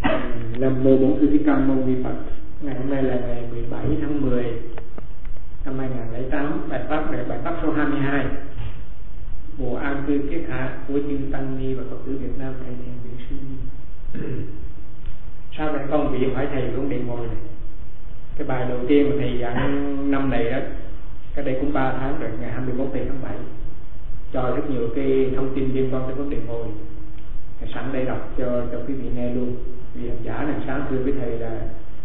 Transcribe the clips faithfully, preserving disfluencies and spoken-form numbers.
Nam mô Bổn Sư Thích Ca Mâu Ni Phật. Ngày hôm nay là ngày mười bảy tháng mười năm hai nghìn không trăm lẻ tám. Bài pháp này bài pháp số hai mươi hai. Mùa an cư kiết hạ của chư Tăng Ni và Phật tử Việt Nam thầy Thiền Viện Sư. Sau này con vị hỏi thầy vấn đề ngồi này. Cái bài đầu tiên mà thầy giảng năm này đó, cái đây cũng ba tháng rồi, ngày hai mươi mốt tháng bảy, cho rất nhiều cái thông tin liên quan tới vấn đề ngồi. Sẵn đây đọc cho cho quý vị nghe luôn. Vì hành giả này sáng thưa với thầy là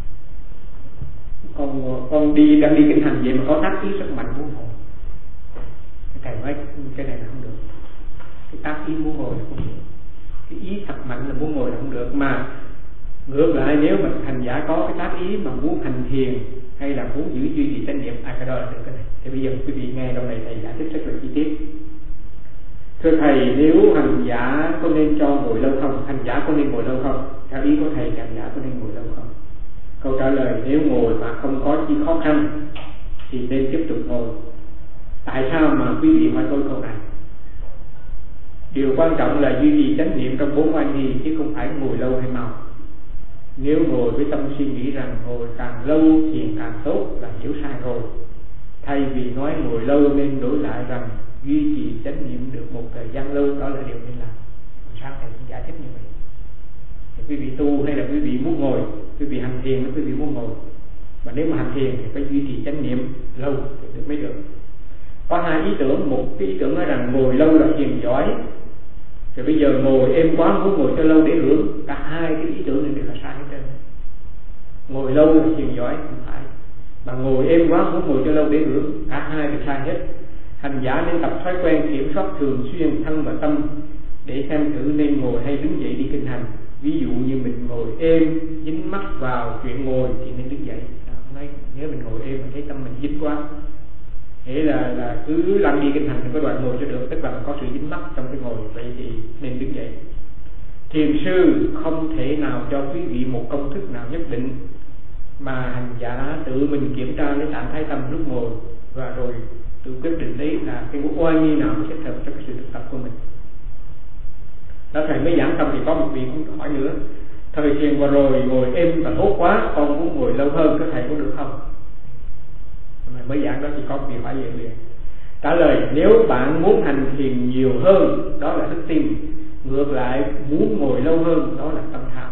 con con đi đang đi kinh hành vậy mà có tác ý rất mạnh muốn ngồi. Thầy nói cái này là không được. Cái tác ý muốn ngồi là không được. Cái ý thật mạnh là muốn ngồi là không được. Mà ngược lại, nếu mà hành giả có cái tác ý mà muốn hành thiền hay là muốn giữ duy trì chánh niệm, ai cái đó là được cái này. Thì bây giờ quý vị nghe trong này thầy giải thích rất là chi tiết. Thưa thầy, nếu hành giả có nên cho ngồi lâu không? Hành giả có nên ngồi lâu không? Theo ý của thầy, hành giả có nên ngồi lâu không? Câu trả lời, nếu ngồi mà không có chi khó khăn thì nên tiếp tục ngồi. Tại sao mà quý vị hỏi tôi câu này? Điều quan trọng là duy trì chánh niệm trong bốn oai nghi, chứ không phải ngồi lâu hay mau. Nếu ngồi với tâm suy nghĩ rằng ngồi càng lâu thiền càng tốt là hiểu sai rồi. Thay vì nói ngồi lâu nên đổi lại rằng duy trì chánh niệm được một thời gian lâu, đó là điều nên làm. Sao thầy cũng giải thích như vậy? Thì quý vị tu hay là quý vị muốn ngồi, quý vị hành thiền, quý vị muốn ngồi, mà nếu mà hành thiền thì phải duy trì chánh niệm lâu thì mới được. Có hai ý tưởng. Một cái ý tưởng nói rằng ngồi lâu là thiền giỏi, rồi bây giờ ngồi êm quá muốn ngồi cho lâu để hưởng. Cả hai cái ý tưởng này đều là sai hết trơn. Ngồi lâu là thiền giỏi không phải, mà ngồi êm quá muốn ngồi cho lâu để hưởng, cả hai đều sai hết. Hành giả nên tập thói quen kiểm soát thường xuyên thân và tâm để xem thử nên ngồi hay đứng dậy đi kinh hành. Ví dụ như mình ngồi êm, dính mắt vào chuyện ngồi thì nên đứng dậy. Nói, nếu mình ngồi êm mà thấy tâm mình dính quá, thế là là cứ lăn đi kinh hành thì có đoạn ngồi cho được, tức là mình có sự dính mắt trong cái ngồi, vậy thì nên đứng dậy. Thiền sư không thể nào cho quý vị một công thức nào nhất định, mà hành giả tự mình kiểm tra lấy trạng thái tâm lúc ngồi và rồi tự quyết định đấy là cái oai nghi nào nó thích hợp cho cái sự thực tập của mình. Đó, thầy mới giảng xong thì có một vị cũng hỏi nữa: thời thiền vừa rồi ngồi êm và tốt quá, con muốn ngồi lâu hơn, các thầy có được không? Mà mới giảng đó thì có vị hỏi vậy liền. Trả lời: nếu bạn muốn hành thiền nhiều hơn, đó là đức tin. Ngược lại, muốn ngồi lâu hơn, đó là tâm tham.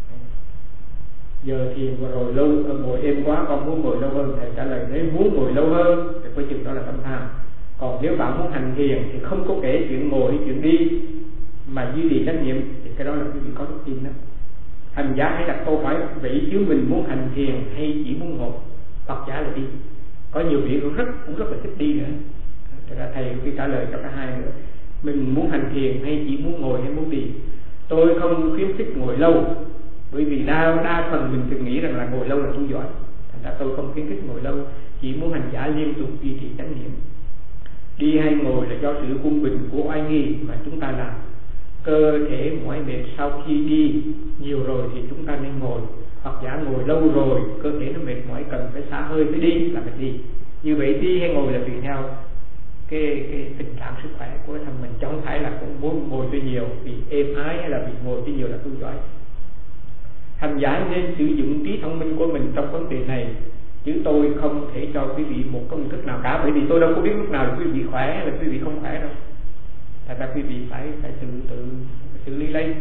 Giờ thiền vừa rồi lâu, ngồi êm quá, con muốn ngồi lâu hơn. Thầy trả lời: nếu muốn ngồi lâu hơn thì phải chừng đó là tâm tham. Còn nếu bạn muốn hành thiền thì không có kể chuyện ngồi hay chuyện đi, mà duy trì chánh niệm, thì cái đó là quý vị có đức tin đó. Hành giả hãy đặt câu hỏi: vậy chứ mình muốn hành thiền hay chỉ muốn ngồi? Phật giả là đi. Có nhiều vị cũng rất cũng rất là thích đi nữa. Thật ra thầy khi trả lời cho cả hai nữa. Mình muốn hành thiền hay chỉ muốn ngồi hay muốn đi? Tôi không khuyến khích ngồi lâu, bởi vì đa đa phần mình thường nghĩ rằng là ngồi lâu là tu giỏi. Thành ra tôi không khuyến khích ngồi lâu, chỉ muốn hành giả liên tục duy trì chánh niệm. Đi hay ngồi là do sự quân bình của oai nghi mà chúng ta làm. Cơ thể mỏi mệt sau khi đi nhiều rồi thì chúng ta nên ngồi, hoặc giả ngồi lâu rồi cơ thể nó mệt mỏi cần phải xả hơi mới đi là phải đi. Như vậy đi hay ngồi là tùy theo cái, cái tình trạng sức khỏe của thân mình, chứ không phải là cũng muốn ngồi cho nhiều vì êm ái hay là vì ngồi cho nhiều là tu giỏi. Hành giả nên sử dụng trí thông minh của mình trong vấn đề này, chứ tôi không thể cho quý vị một công thức nào cả, bởi vì tôi đâu có biết lúc nào là quý vị khỏe hay là quý vị không khỏe đâu. Thật ra quý vị phải phải tự tự xử lý lấy.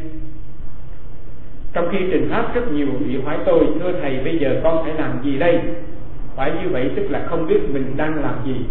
Trong khi trình pháp, rất nhiều vị hỏi tôi: thưa thầy, bây giờ con phải làm gì đây? Phải như vậy tức là không biết mình đang làm gì.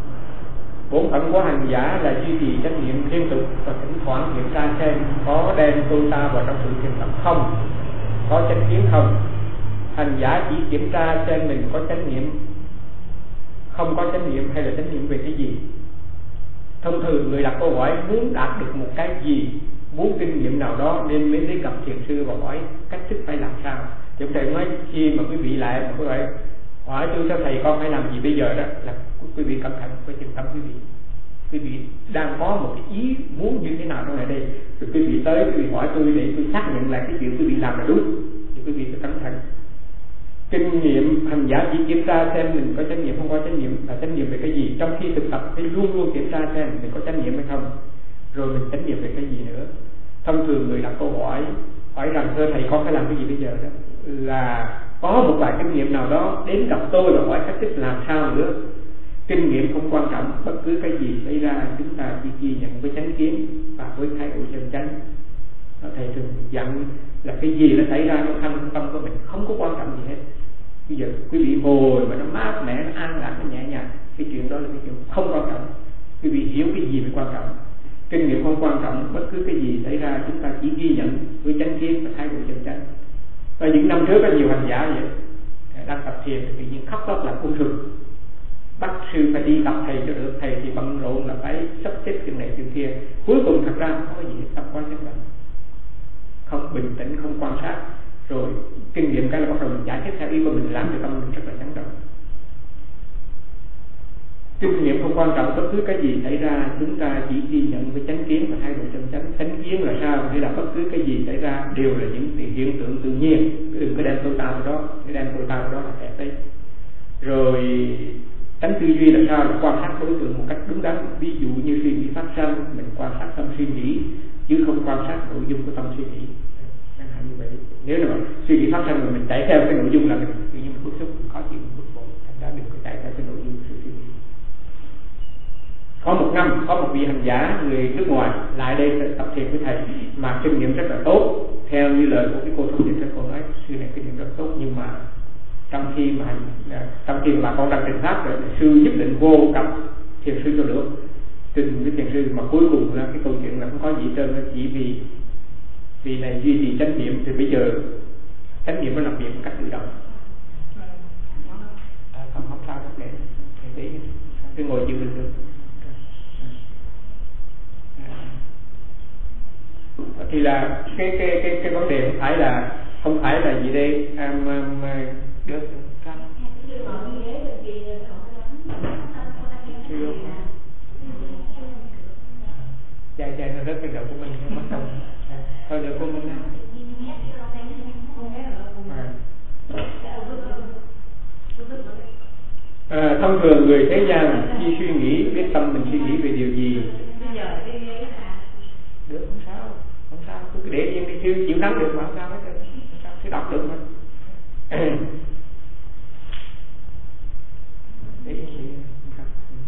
Bổn phận của hành giả là duy trì chánh niệm liên tục và thỉnh thoảng kiểm tra xem có đem tôi ta vào trong sự thiền tập không, có chánh kiến không. Hành giả chỉ kiểm tra xem mình có chánh niệm, không có chánh niệm hay là chánh niệm về cái gì. Thông thường người đặt câu hỏi muốn đạt được một cái gì, muốn kinh nghiệm nào đó nên mới đến gặp thiền sư và hỏi cách thức phải làm sao. Chúng thầy nói khi mà quý vị lại mà quý vị hỏi tôi sao thầy con phải làm gì bây giờ, đó là quý vị cẩn thận, phải chừng tâm quý vị. Quý vị đang có một cái ý muốn như thế nào trong này đây, rồi quý vị tới quý vị hỏi tôi để tôi xác nhận lại cái chuyện quý vị làm là đúng, thì quý vị phải cẩn thận. Kinh nghiệm hành giả chỉ kiểm tra xem mình có chánh niệm không có chánh niệm, là chánh niệm về cái gì. Trong khi thực tập phải luôn luôn kiểm tra xem mình có chánh niệm hay không, rồi mình chánh niệm về cái gì nữa. Thông thường người đặt câu hỏi hỏi rằng thưa thầy con phải làm cái gì bây giờ đó, là có một vài kinh nghiệm nào đó đến gặp tôi và hỏi cách thức làm sao nữa. Kinh nghiệm không quan trọng, bất cứ cái gì xảy ra chúng ta chỉ ghi nhận với chánh kiến và với thái độ chân chánh. Thầy thường dặn là cái gì nó xảy ra trong thân tâm của mình không có quan trọng gì hết. Bây giờ quý vị ngồi mà nó mát mẻ, nó an lạc, nó nhẹ nhàng, cái chuyện đó là cái chuyện không quan trọng. Quý vị hiểu cái gì mới quan trọng. Kinh nghiệm không quan trọng, bất cứ cái gì xảy ra chúng ta chỉ ghi nhận với chánh kiến và thái độ chân chánh. Và những năm trước có nhiều hành giả vậy, đang tập thiền tự nhiên khóc lóc là ung thư, bắt sư phải đi gặp thầy cho được, thầy thì bận rộn là phải sắp xếp chuyện này chuyện kia, cuối cùng thật ra không có gì hết, tâm quan chấp nhận, không bình tĩnh, không quan sát, rồi kinh nghiệm cái là bắt đầu mình giải thích theo ý của mình, làm cho tâm mình rất là chấn động. Kinh nghiệm không quan trọng, bất cứ cái gì xảy ra chúng ta chỉ ghi nhận với chánh kiến và thái độ chân chánh. Chánh kiến là sao? Nghĩa là bất cứ cái gì xảy ra đều là những hiện tượng tự nhiên, đừng có đem tôi ta vào đó, cái đem tôi ta vào đó là kẹt đấy. Rồi tánh tư duy là sao? Là quan sát đối tượng một cách đúng đắn. Ví dụ như suy nghĩ phát sanh, mình quan sát tâm suy nghĩ chứ không quan sát nội dung của tâm suy nghĩ. Chẳng hạn như vậy. Nếu mà suy nghĩ phát sanh mà mình chạy theo cái nội dung là mình tự nhiên mình bức xúc, khó chịu, mình bức bội, thành ra đừng có chạy theo cái nội dung sự suy nghĩ. Có một năm có một vị hành giả người nước ngoài lại đây tập thiền với thầy mà kinh nghiệm rất là tốt, theo như lời của cái cô thông dịch, cô nói sư này kinh nghiệm rất tốt, nhưng mà trong khi mà trong khi mà con đang trình pháp rồi sư nhất định vô gặp thiền sư cho được, trình với thiền sư, mà cuối cùng là cái câu chuyện là không có gì trơn, chỉ vì vì này duy trì chánh niệm thì bây giờ chánh niệm nó làm việc một cách tự động. À, không không sao các để để cứ ngồi chịu được được. Thì là cái cái cái cái vấn đề không phải là không phải là gì đây um, um, được sao dài dài nó rất cái đầu của mình nó mất công thôi được của mình à, thông thường người thế gian khi suy nghĩ biết tâm mình suy nghĩ về điều gì được không sao không sao cứ để yên đi, chứ chịu nắng được mà không sao hết, không sao, cứ đọc được mà để yên đi không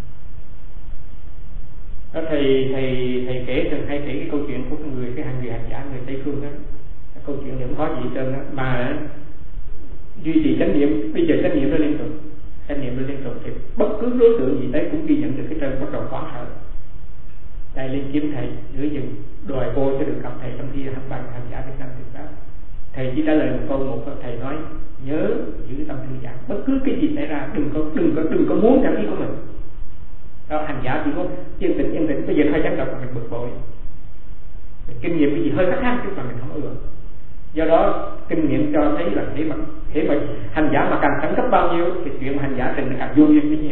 sao. thầy thầy thầy kể thường hay kể cái câu chuyện của cái người cái hàng người hành giả người Tây phương đó, cái câu chuyện này không có gì trơn đó, mà duy trì chánh niệm, bây giờ chánh niệm nó liên tục, chánh niệm nó liên tục thì bất cứ đối tượng gì đấy cũng ghi nhận được cái trơn, bắt đầu hoảng sợ. Thầy lên kiếm thầy giữa rừng đòi cô sẽ được gặp thầy trong khi hành bàn hành giả Việt Nam Việt Nam. Thầy chỉ trả lời một câu, một câu thầy nói nhớ giữ tâm thư giãn, bất cứ cái gì xảy ra đừng có đừng có đừng có muốn theo ý của mình. Đó, hành giả chỉ có yên tĩnh yên tĩnh, bây giờ hơi chấn động là mình bực bội, kinh nghiệm cái gì hơi khác khác chút là mình không ưa. Do đó kinh nghiệm cho thấy là thế mà thế mà hành giả mà càng khẩn cấp bao nhiêu thì chuyện mà hành giả trình càng vô duyên bấy nhiêu.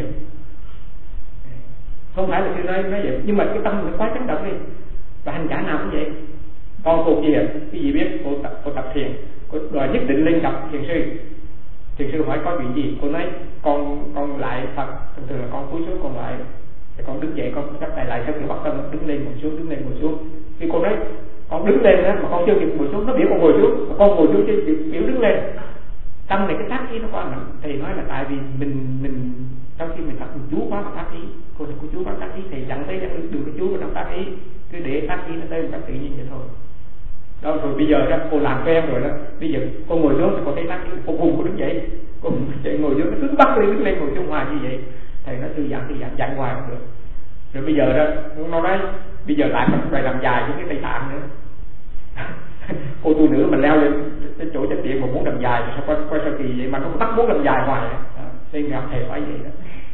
Không phải là sư nói nói vậy, nhưng mà cái tâm mình quá chấn động đi. Và hành giả nào cũng vậy. Con cô kia, cái gì biết, cô tập, cô tập thiền, cô đòi nhất định lên gặp thiền sư. Thiền sư hỏi có chuyện gì, cô nói con con lại Phật, thường thường là con cúi xuống con lại, thì con đứng dậy con chắp tay lại theo kiểu bắt tâm đứng lên ngồi xuống, đứng lên ngồi xuống. Khi cô nói con đứng lên đó mà con chưa kịp ngồi xuống, nó biểu con ngồi xuống, mà con ngồi xuống chưa kịp biểu đứng lên. Tâm này cái tác ý nó quá mạnh. Thầy nói là tại vì mình mình trong khi mình tập mình chú quá mà tác ý, cô đừng có chú quá tác ý, thầy dặn tới dặn đừng có chú vào trong tác ý, cứ để tác ý nó tới một cách tự nhiên vậy thôi. Đó rồi bây giờ đó cô làm quen rồi đó, bây giờ cô ngồi xuống thì cô thấy tác ý, cô cùng cô đứng dậy, cô chạy ngồi xuống nó cứ bắt lên đứng lên ngồi xuống hoài như vậy. Thầy nói thư giãn thư giãn dặn hoài không được. Rồi bây giờ đó nó nói bây giờ lại phải làm dài với cái Tây Tạng nữa. Cô tu nữ mà leo lên cái chỗ chánh điện mà muốn làm dài thì sao quay quay sao kỳ vậy mà nó bắt muốn làm dài hoài. Nên gặp thầy phải vậy đó.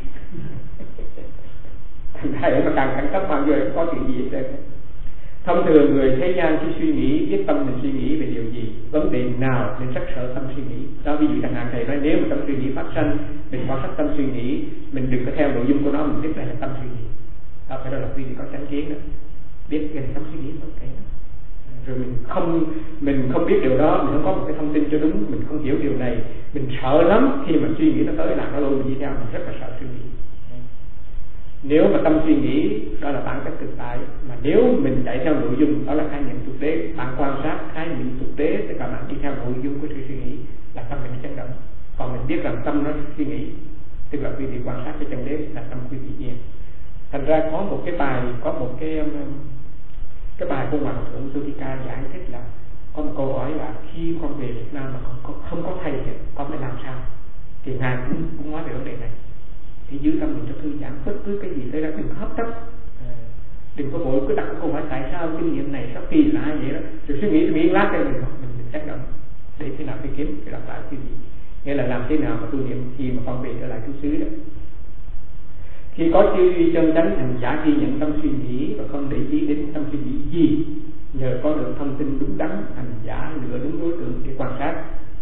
Thầy mà càng khẩn cấp bao giờ có chuyện gì vậy. Thông thường người thế gian khi suy nghĩ biết tâm mình suy nghĩ về điều gì, vấn đề nào nên rất sợ tâm suy nghĩ. Đó ví dụ chẳng hạn thầy nói nếu mà tâm suy nghĩ phát sanh, mình quan sát tâm suy nghĩ, mình đừng có theo nội dung của nó, mình biết đây là tâm suy nghĩ. Đó phải đó là quý vị có chánh kiến đó, biết cái tâm suy nghĩ ok đó. Rồi mình không mình không biết điều đó, mình không có một cái thông tin cho đúng, mình không hiểu điều này, mình sợ lắm khi mà suy nghĩ nó tới là nó lôi mình đi theo, mình rất là sợ suy nghĩ. Nếu mà tâm suy nghĩ đó là bản chất thực tại, mà nếu mình chạy theo nội dung đó là khái niệm thực tế, bạn quan sát khái niệm thực tế thì các bạn đi theo nội dung của sự suy nghĩ là tâm mình chấn động. Còn mình biết rằng tâm nó suy nghĩ, tức là quý vị quan sát cái chân đế là tâm quý vị nhiên. Thành ra có một cái bài, có một cái cái bài của Hoàng thượng Sutika giải thích là có một câu hỏi là khi con về Việt Nam mà không có không có thầy thì con phải làm sao? Thì ngài cũng cũng nói về vấn đề này. Thì giữ tâm mình cho thư giãn, bất cứ cái gì tới ra đừng hấp tấp, à, đừng có vội cứ đặt câu hỏi tại sao kinh nghiệm này sao kỳ lạ vậy đó, rồi suy nghĩ suy nghĩ lát cái mình mình mình tác động để thế nào phải kiếm cái đọc lại cái gì, nghĩa là làm thế nào mà tu niệm khi mà con về trở lại trú xứ đó. Khi có tư duy chân chánh, hành giả ghi nhận tâm suy nghĩ và không để ý đến tâm suy nghĩ gì, nhờ có được thông tin đúng đắn, hành giả lựa đúng đối tượng để quan sát.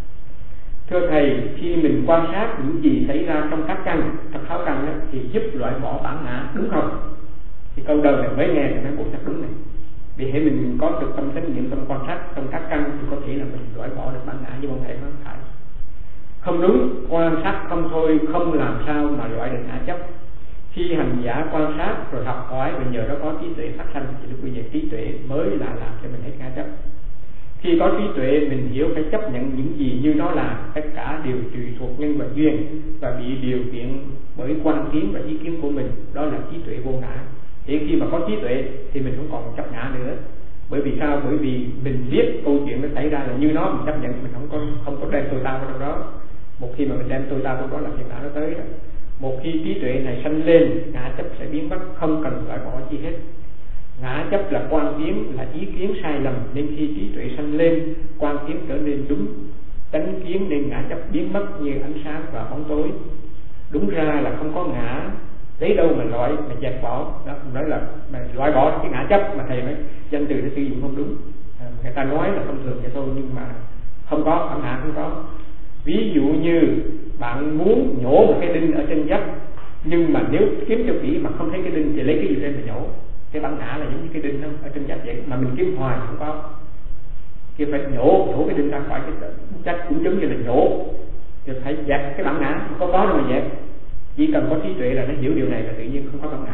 Thưa thầy, khi mình quan sát những gì xảy ra trong các căn, trong sáu căn đó, thì giúp loại bỏ bản ngã, đúng không? Thì câu đầu này mới nghe thì mấy bộ chắc đúng này. Vì hệ mình có được tâm chánh niệm, tâm quan sát trong các căn thì có thể là mình loại bỏ được bản ngã, nhưng không thể nói phải. Không đúng, quan sát không thôi, không làm sao mà loại được ngã chấp. Khi hành giả quan sát rồi học hỏi và nhờ đó có trí tuệ phát sanh thì lúc bây giờ trí tuệ mới là làm cho mình hết ngã chấp. Khi có trí tuệ mình hiểu phải chấp nhận những gì như nó là, tất cả đều tùy thuộc nhân và duyên và bị điều kiện bởi quan kiến và ý kiến của mình, đó là trí tuệ vô ngã. Thì khi mà có trí tuệ thì mình không còn chấp ngã nữa. Bởi vì sao? Bởi vì mình biết câu chuyện nó xảy ra là như nó, mình chấp nhận, mình không có không có đem tôi ta vào trong đó. Một khi mà mình đem tôi ta vào đó là phiền não nó tới đó. Một khi trí tuệ này sanh lên, ngã chấp sẽ biến mất, không cần loại bỏ chi hết. Ngã chấp là quan kiến, là ý kiến sai lầm, nên khi trí tuệ sanh lên, quan kiến trở nên đúng, tánh kiến nên ngã chấp biến mất như ánh sáng và bóng tối. Đúng ra là không có ngã, lấy đâu mà loại, mà dẹp bỏ. Đó, nói là mà loại bỏ cái ngã chấp, mà thầy nói danh từ nó sử dụng không đúng. À, người ta nói là thông thường vậy thôi, nhưng mà không có, bản ngã không có. Ví dụ như bạn muốn nhổ một cái đinh ở trên vách, nhưng mà nếu kiếm cho kỹ mà không thấy cái đinh thì lấy cái gì lên mà nhổ. Cái bản ngã là giống như cái đinh ở trên vách vậy, mà mình kiếm hoài không có, kia phải nhổ nhổ cái đinh ra khỏi cái vách, cũng giống như là nhổ, thì phải dẹp cái bản ngã, không có có đâu mà dẹp. Chỉ cần có trí tuệ là nó hiểu điều này là tự nhiên không có bản ngã.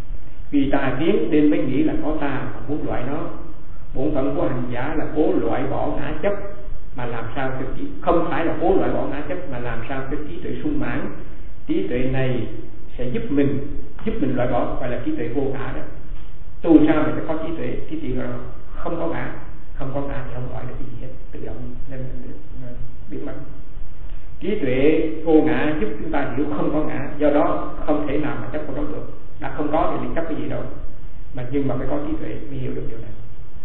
Vì tà kiến nên mới nghĩ là có ta mà muốn loại nó. Bổn phận của hành giả là cố loại bỏ ngã chấp, mà làm sao cho trí, không phải là cố loại bỏ ngã chấp, mà làm sao cho trí tuệ sung mãn. Trí tuệ này sẽ giúp mình giúp mình loại bỏ, gọi là trí tuệ vô ngã đó. Tu sao mình sẽ có trí tuệ, trí tuệ không có ngã, không có ngã thì không gọi được cái gì hết, tự động nên biến mất. Trí tuệ vô ngã giúp chúng ta hiểu không có ngã, do đó không thể nào mà chấp vào đó được. Đã không có thì liền chấp cái gì đâu, mà nhưng mà phải có trí tuệ mới hiểu được điều này.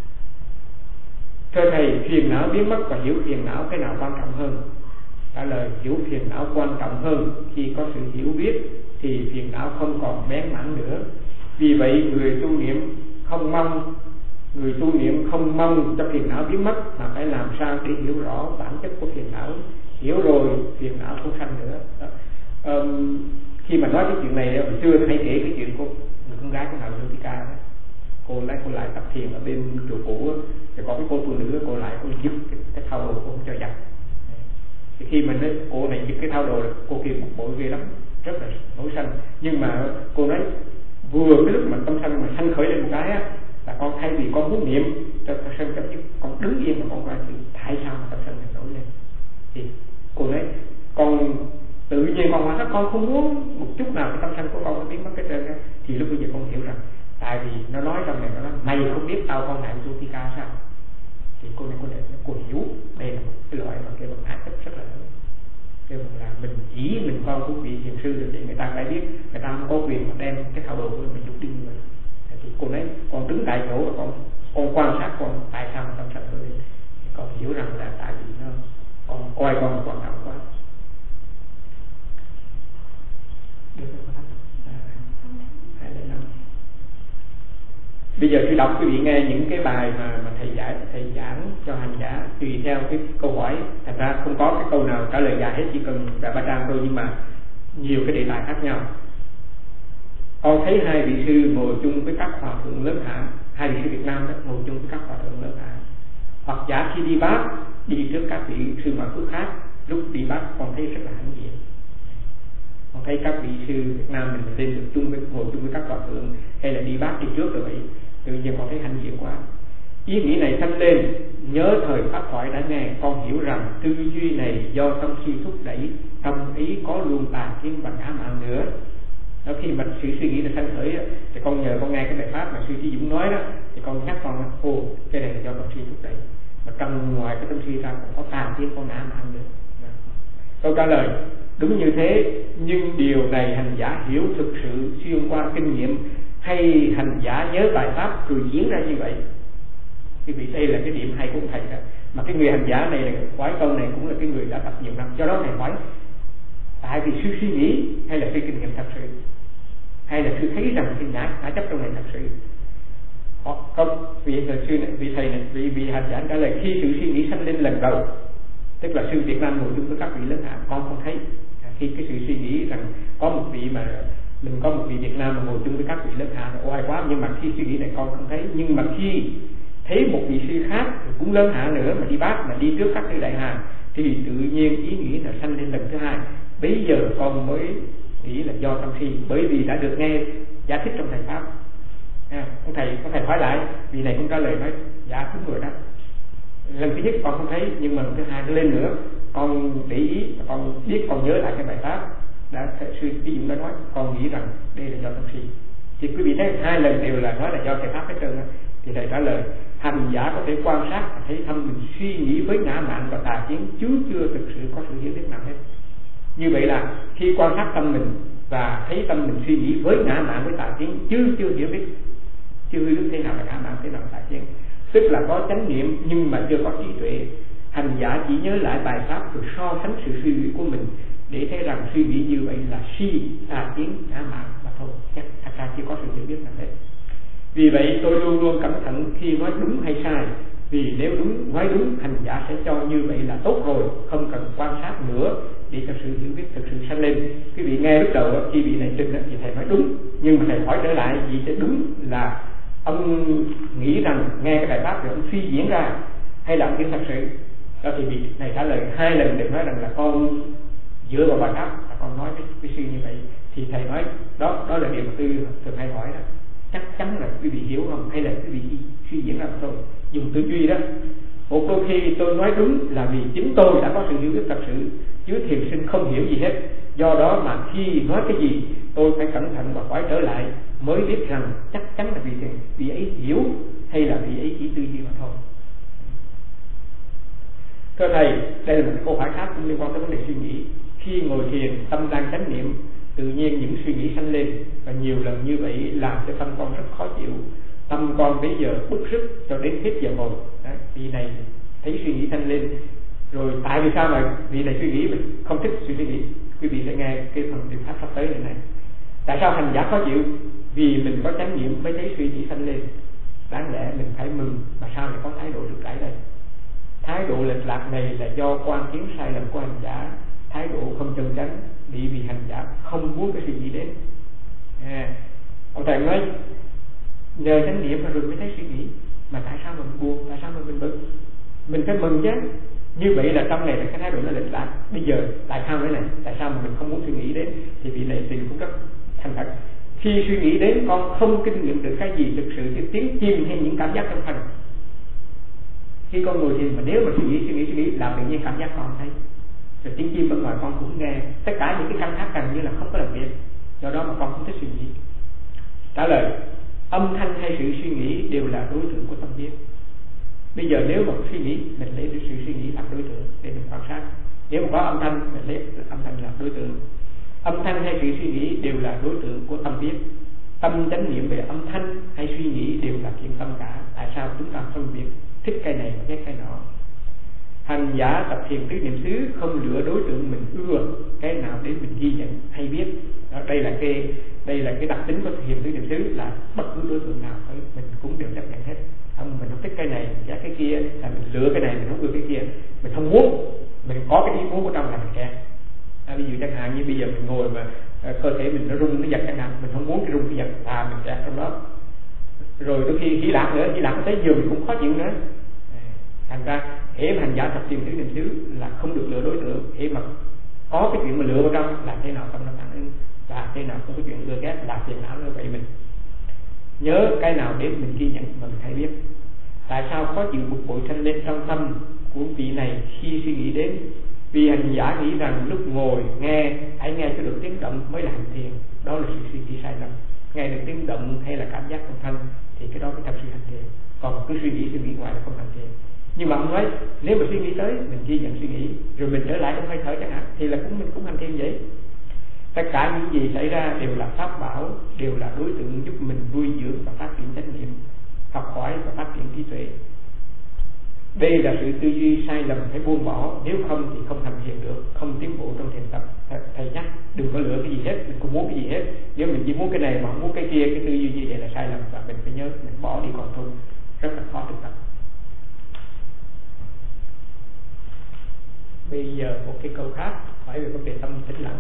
Thưa thầy, phiền não biến mất và hiểu phiền não cái nào quan trọng hơn? Trả lời, hiểu phiền não quan trọng hơn. Khi có sự hiểu biết thì phiền não không còn bén mảng nữa. Vì vậy người tu niệm không mong người tu niệm không mong cho phiền não biến mất, mà phải làm sao để hiểu rõ bản chất của phiền não. Hiểu rồi phiền não không sanh nữa. Um, khi mà nói cái chuyện này, hồi xưa hay kể cái chuyện của người con gái của Ngài Sutika đó. Cô lấy cô lại tập thiền ở bên chùa cũ, thì có cái cô phụ nữ, cô lại cô giật cái, cái thao đồ, cô không cho giặt. Thì khi mình nói cô này giật cái thao đồ, cô kia bực bội ghê lắm, rất là nổi sân. Nhưng mà cô nói vừa cái lúc mà tâm sân mà sanh khởi lên một cái á, là con thay vì con muốn niệm cho tâm sân chấm dứt, con đứng yên mà con coi tại sao mà tâm sân này nổi lên. Thì cô nói con tự nhiên con nói con không muốn một chút nào cái tâm sân của con nó biến mất cái trên đó. Thì lúc bây giờ con hiểu rằng tại vì nó nói trong này, nó nói mày không biết tao con Ngài Sutika sao? Thì cô này cô này cô hiểu đây là một cái loại mà kêu bằng ngã chấp rất là lớn. Kêu bằng là mình chỉ mình con của vị thiền sư được, thì người ta phải biết, người ta không có quyền mà đem cái thao đồ của mình dục đi người. Thì cô nói con đứng tại chỗ và con con quan sát con tại sao mà tâm sân của mình, con hiểu rằng là tại vì nó con coi con quan trọng quá. Được rồi, hai đến năm. Bây giờ tôi đọc quý vị nghe những cái bài mà, mà thầy giải thầy giảng cho hành giả tùy theo cái câu hỏi. Thành ra không có cái câu nào trả lời dài hết, chỉ cần vài ba trang thôi, nhưng mà nhiều cái đề tài khác nhau. Con thấy hai vị sư ngồi chung với các hòa thượng lớn hạ, hai vị sư Việt Nam đó ngồi chung với các hòa thượng lớn hạ. Hoặc giả khi đi bát đi trước các vị sư ngoại quốc khác, lúc đi bát con thấy rất là hãnh diện. Con thấy các vị sư Việt Nam mình lên được chung với ngồi chung với các hòa thượng hay là đi bát đi trước rồi vậy, tự nhiên con thấy hãnh diện quá. Ý nghĩ này sanh lên, nhớ thời pháp thoại đã nghe, con hiểu rằng tư duy này do tâm si thúc đẩy, trong ý có luôn tà kiến và ngã mạn nữa. Đó, khi mà sự suy nghĩ là sanh khởi thì con nhờ con nghe cái bài pháp mà sư Trí Dũng nói đó, thì con nhắc con ô cái này là do tâm si thúc đẩy, mà trong ngoài cái tâm si ra còn có tà kiến, có ngã mạn nữa. Câu trả lời đúng như thế, nhưng điều này hành giả hiểu thực sự xuyên qua kinh nghiệm hay hành giả nhớ bài pháp rồi diễn ra như vậy? Quý vị, đây là cái điểm hay của thầy đó. Mà cái người hành giả này là hỏi câu này cũng là cái người đã tập nhiều năm, do đó thầy hỏi tại vì sư suy nghĩ hay là sư kinh nghiệm thật sự, hay là sư thấy rằng cái ngã ngã chấp trong này thật sự? Họ không, vị sư này, vị thầy này, vị vị hành giả trả lời khi sự suy nghĩ sanh lên lần đầu, tức là sư Việt Nam ngồi chung với các vị lớn hạ, con không thấy. Khi cái sự suy nghĩ rằng có một vị mà mình có một vị Việt Nam mà ngồi chung với các vị lớn hạ là oai quá, nhưng mà khi suy nghĩ này con không thấy. Nhưng mà khi thấy một vị sư khác cũng lớn hạ nữa mà đi bát, mà đi trước các sư đại hàng, thì tự nhiên ý nghĩ là sanh lên lần thứ hai. Bây giờ con mới nghĩ là do tâm si, bởi vì đã được nghe giải thích trong thầy pháp. À, ông thầy ông thầy hỏi lại, vị này cũng trả lời nói dạ đúng rồi đó, lần thứ nhất con không thấy, nhưng mà lần thứ hai nó lên nữa, con để ý, con biết, con nhớ lại cái bài pháp đã sư Trí Dũng đã nói, con nghĩ rằng đây là do tâm si. Thì quý vị thấy hai lần đều là nói là do thầy pháp hết trơn. Thì thầy trả lời hành giả có thể quan sát và thấy tâm mình suy nghĩ với ngã mạn và tà kiến, chứ chưa thực sự có sự hiểu biết nào hết. Như vậy là khi quan sát tâm mình và thấy tâm mình suy nghĩ với ngã mạn với tà kiến, chứ chưa hiểu biết, chưa biết thế nào là ngã mạn, thế nào là tà kiến, tức là có chánh niệm nhưng mà chưa có trí tuệ. Hành giả chỉ nhớ lại bài pháp rồi so sánh sự suy nghĩ của mình để thấy rằng suy nghĩ như vậy là si, tà kiến, ngã mạn mà thôi, thật ra chưa có sự hiểu biết nào hết. Vì vậy tôi luôn luôn cẩn thận khi nói đúng hay sai, vì nếu đúng nói đúng, hành giả sẽ cho như vậy là tốt rồi, không cần quan sát nữa để cho sự hiểu biết thực sự sanh lên. Quý vị nghe lúc đầu khi vị này trình thì thầy nói đúng, nhưng mà thầy hỏi trở lại vì sẽ đúng là ông nghĩ rằng nghe cái bài pháp rồi ông suy diễn ra hay là ông tin thật sự? Đó thì vị này trả lời hai lần đều nói rằng là con dựa vào bài pháp là con nói với, với sư như vậy. Thì thầy nói đó đó là điều mà tôi thường hay hỏi đó, chắc chắn là quý vị hiểu không hay là quý vị suy diễn ra thôi, dùng tư duy đó. Một đôi khi tôi nói đúng là vì chính tôi đã có sự hiểu biết thật sự, chứ thiền sinh không hiểu gì hết. Do đó mà khi nói cái gì tôi phải cẩn thận và hỏi trở lại mới biết rằng chắc chắn là vị thiền vị ấy hiểu hay là vị ấy chỉ tư duy mà thôi. Thưa thầy, đây là một câu hỏi khác cũng liên quan tới vấn đề suy nghĩ. Khi ngồi thiền tâm đang chánh niệm, tự nhiên những suy nghĩ sanh lên, và nhiều lần như vậy làm cho tâm con rất khó chịu. Tâm con bây giờ bức rứt cho đến hết giờ ngồi. Đấy, vị này thấy suy nghĩ sanh lên, rồi tại vì sao mà vị này suy nghĩ mình không thích suy nghĩ? Quý vị sẽ nghe cái phần điều pháp sắp tới này này. Tại sao hành giả khó chịu? Vì mình có chánh niệm mới thấy suy nghĩ sanh lên. Đáng lẽ mình phải mừng, mà sao lại có thái độ rực rãi đây? Thái độ lệch lạc này là do quan kiến sai lầm của hành giả, thái độ không chân chánh, bị vì hành giả không muốn cái suy nghĩ đến. À, ông thầy nói nhờ chánh niệm rồi mới thấy suy nghĩ, mà tại sao mình buồn, tại sao mà mình bực? Mình phải mừng chứ. Như vậy là trong này là cái thái độ nó lệch lạc. Bây giờ tại sao thế này? Tại sao mà mình không muốn suy nghĩ đến? Thì vị này thì cũng rất thành thật. Khi suy nghĩ đến con không kinh nghiệm được cái gì thực sự như tiếng chim hay những cảm giác trong thân. Khi con ngồi thiền mà nếu mà suy nghĩ suy nghĩ suy nghĩ làm tự nhiên cảm giác con thấy, rồi tiếng chim bên ngoài con cũng nghe, tất cả những cái căn khác gần như là không có làm việc. Do đó mà con không thích suy nghĩ. Trả lời, âm thanh hay sự suy nghĩ đều là đối tượng của tâm biết. Bây giờ nếu mà suy nghĩ, mình lấy sự suy nghĩ làm đối tượng để mình quan sát. Nếu mà có âm thanh, mình lấy âm thanh làm đối tượng. Âm thanh hay sự suy nghĩ đều là đối tượng của tâm biết. Tâm chánh niệm về âm thanh hay suy nghĩ đều là kiện tâm cả. Tại sao chúng ta phân biệt thích cái này và ghét cái nọ? Hành giả tập thiền tứ niệm xứ không lựa đối tượng mình ưa cái nào để mình ghi nhận hay biết. Đó, đây là cái đây là cái đặc tính của thiền tứ niệm xứ, là bất cứ đối tượng nào mình cũng đều chấp nhận hết. Không, mình không thích cái này, ghét cái kia, là mình lựa cái này, mình không ưa cái kia, mình không muốn, mình có cái ý muốn của trong là mình kẹt. À, ví dụ chẳng hạn như bây giờ mình ngồi mà uh, cơ thể mình nó rung nó giật chẳng hạn, mình không muốn cái rung cái giật, à mình kẹt trong đó. Rồi đôi khi hỉ lạc nữa, hỉ lạc tới giường mình cũng khó chịu nữa. À, thành ra hễ hành giả tập thiền tứ niệm xứ là không được lựa đối tượng. Hễ mà có cái chuyện mà lựa vào trong là thế nào tâm nó phản ứng, và thế nào không có chuyện ưa ghét là phiền não nữa. Vậy mình nhớ cái nào để mình ghi nhận mà mình thấy biết. Tại sao có chịu bực bội sanh lên trong tâm của vị này khi suy nghĩ đến? Vì hành giả nghĩ rằng lúc ngồi nghe hãy nghe cho được tiếng động mới là hành thiền. Đó là sự suy nghĩ sai lầm. Nghe được tiếng động hay là cảm giác trong thân thì cái đó mới thật sự hành thiền. Còn cứ suy nghĩ suy nghĩ ngoài là không hành thiền. Nhưng mà ông nói nếu mà suy nghĩ tới mình ghi nhận suy nghĩ rồi mình trở lại trong hơi thở chẳng hạn thì là cũng mình cũng hành thiền vậy. Tất cả những gì xảy ra đều là pháp bảo, đều là đối tượng giúp mình nuôi dưỡng và phát triển chánh niệm, học hỏi và phát triển trí tuệ. Đây là sự tư duy sai lầm phải buông bỏ, nếu không thì không hành thiền được, không tiến bộ trong thiền tập. Thầy nhắc đừng có lựa cái gì hết, đừng có muốn cái gì hết. Nếu mình chỉ muốn cái này mà không muốn cái kia, cái tư duy như vậy là sai lầm, và mình phải nhớ mình bỏ đi còn thôi, rất là khó thực tập. Bây giờ một cái câu khác hỏi về vấn đề tâm tĩnh lặng.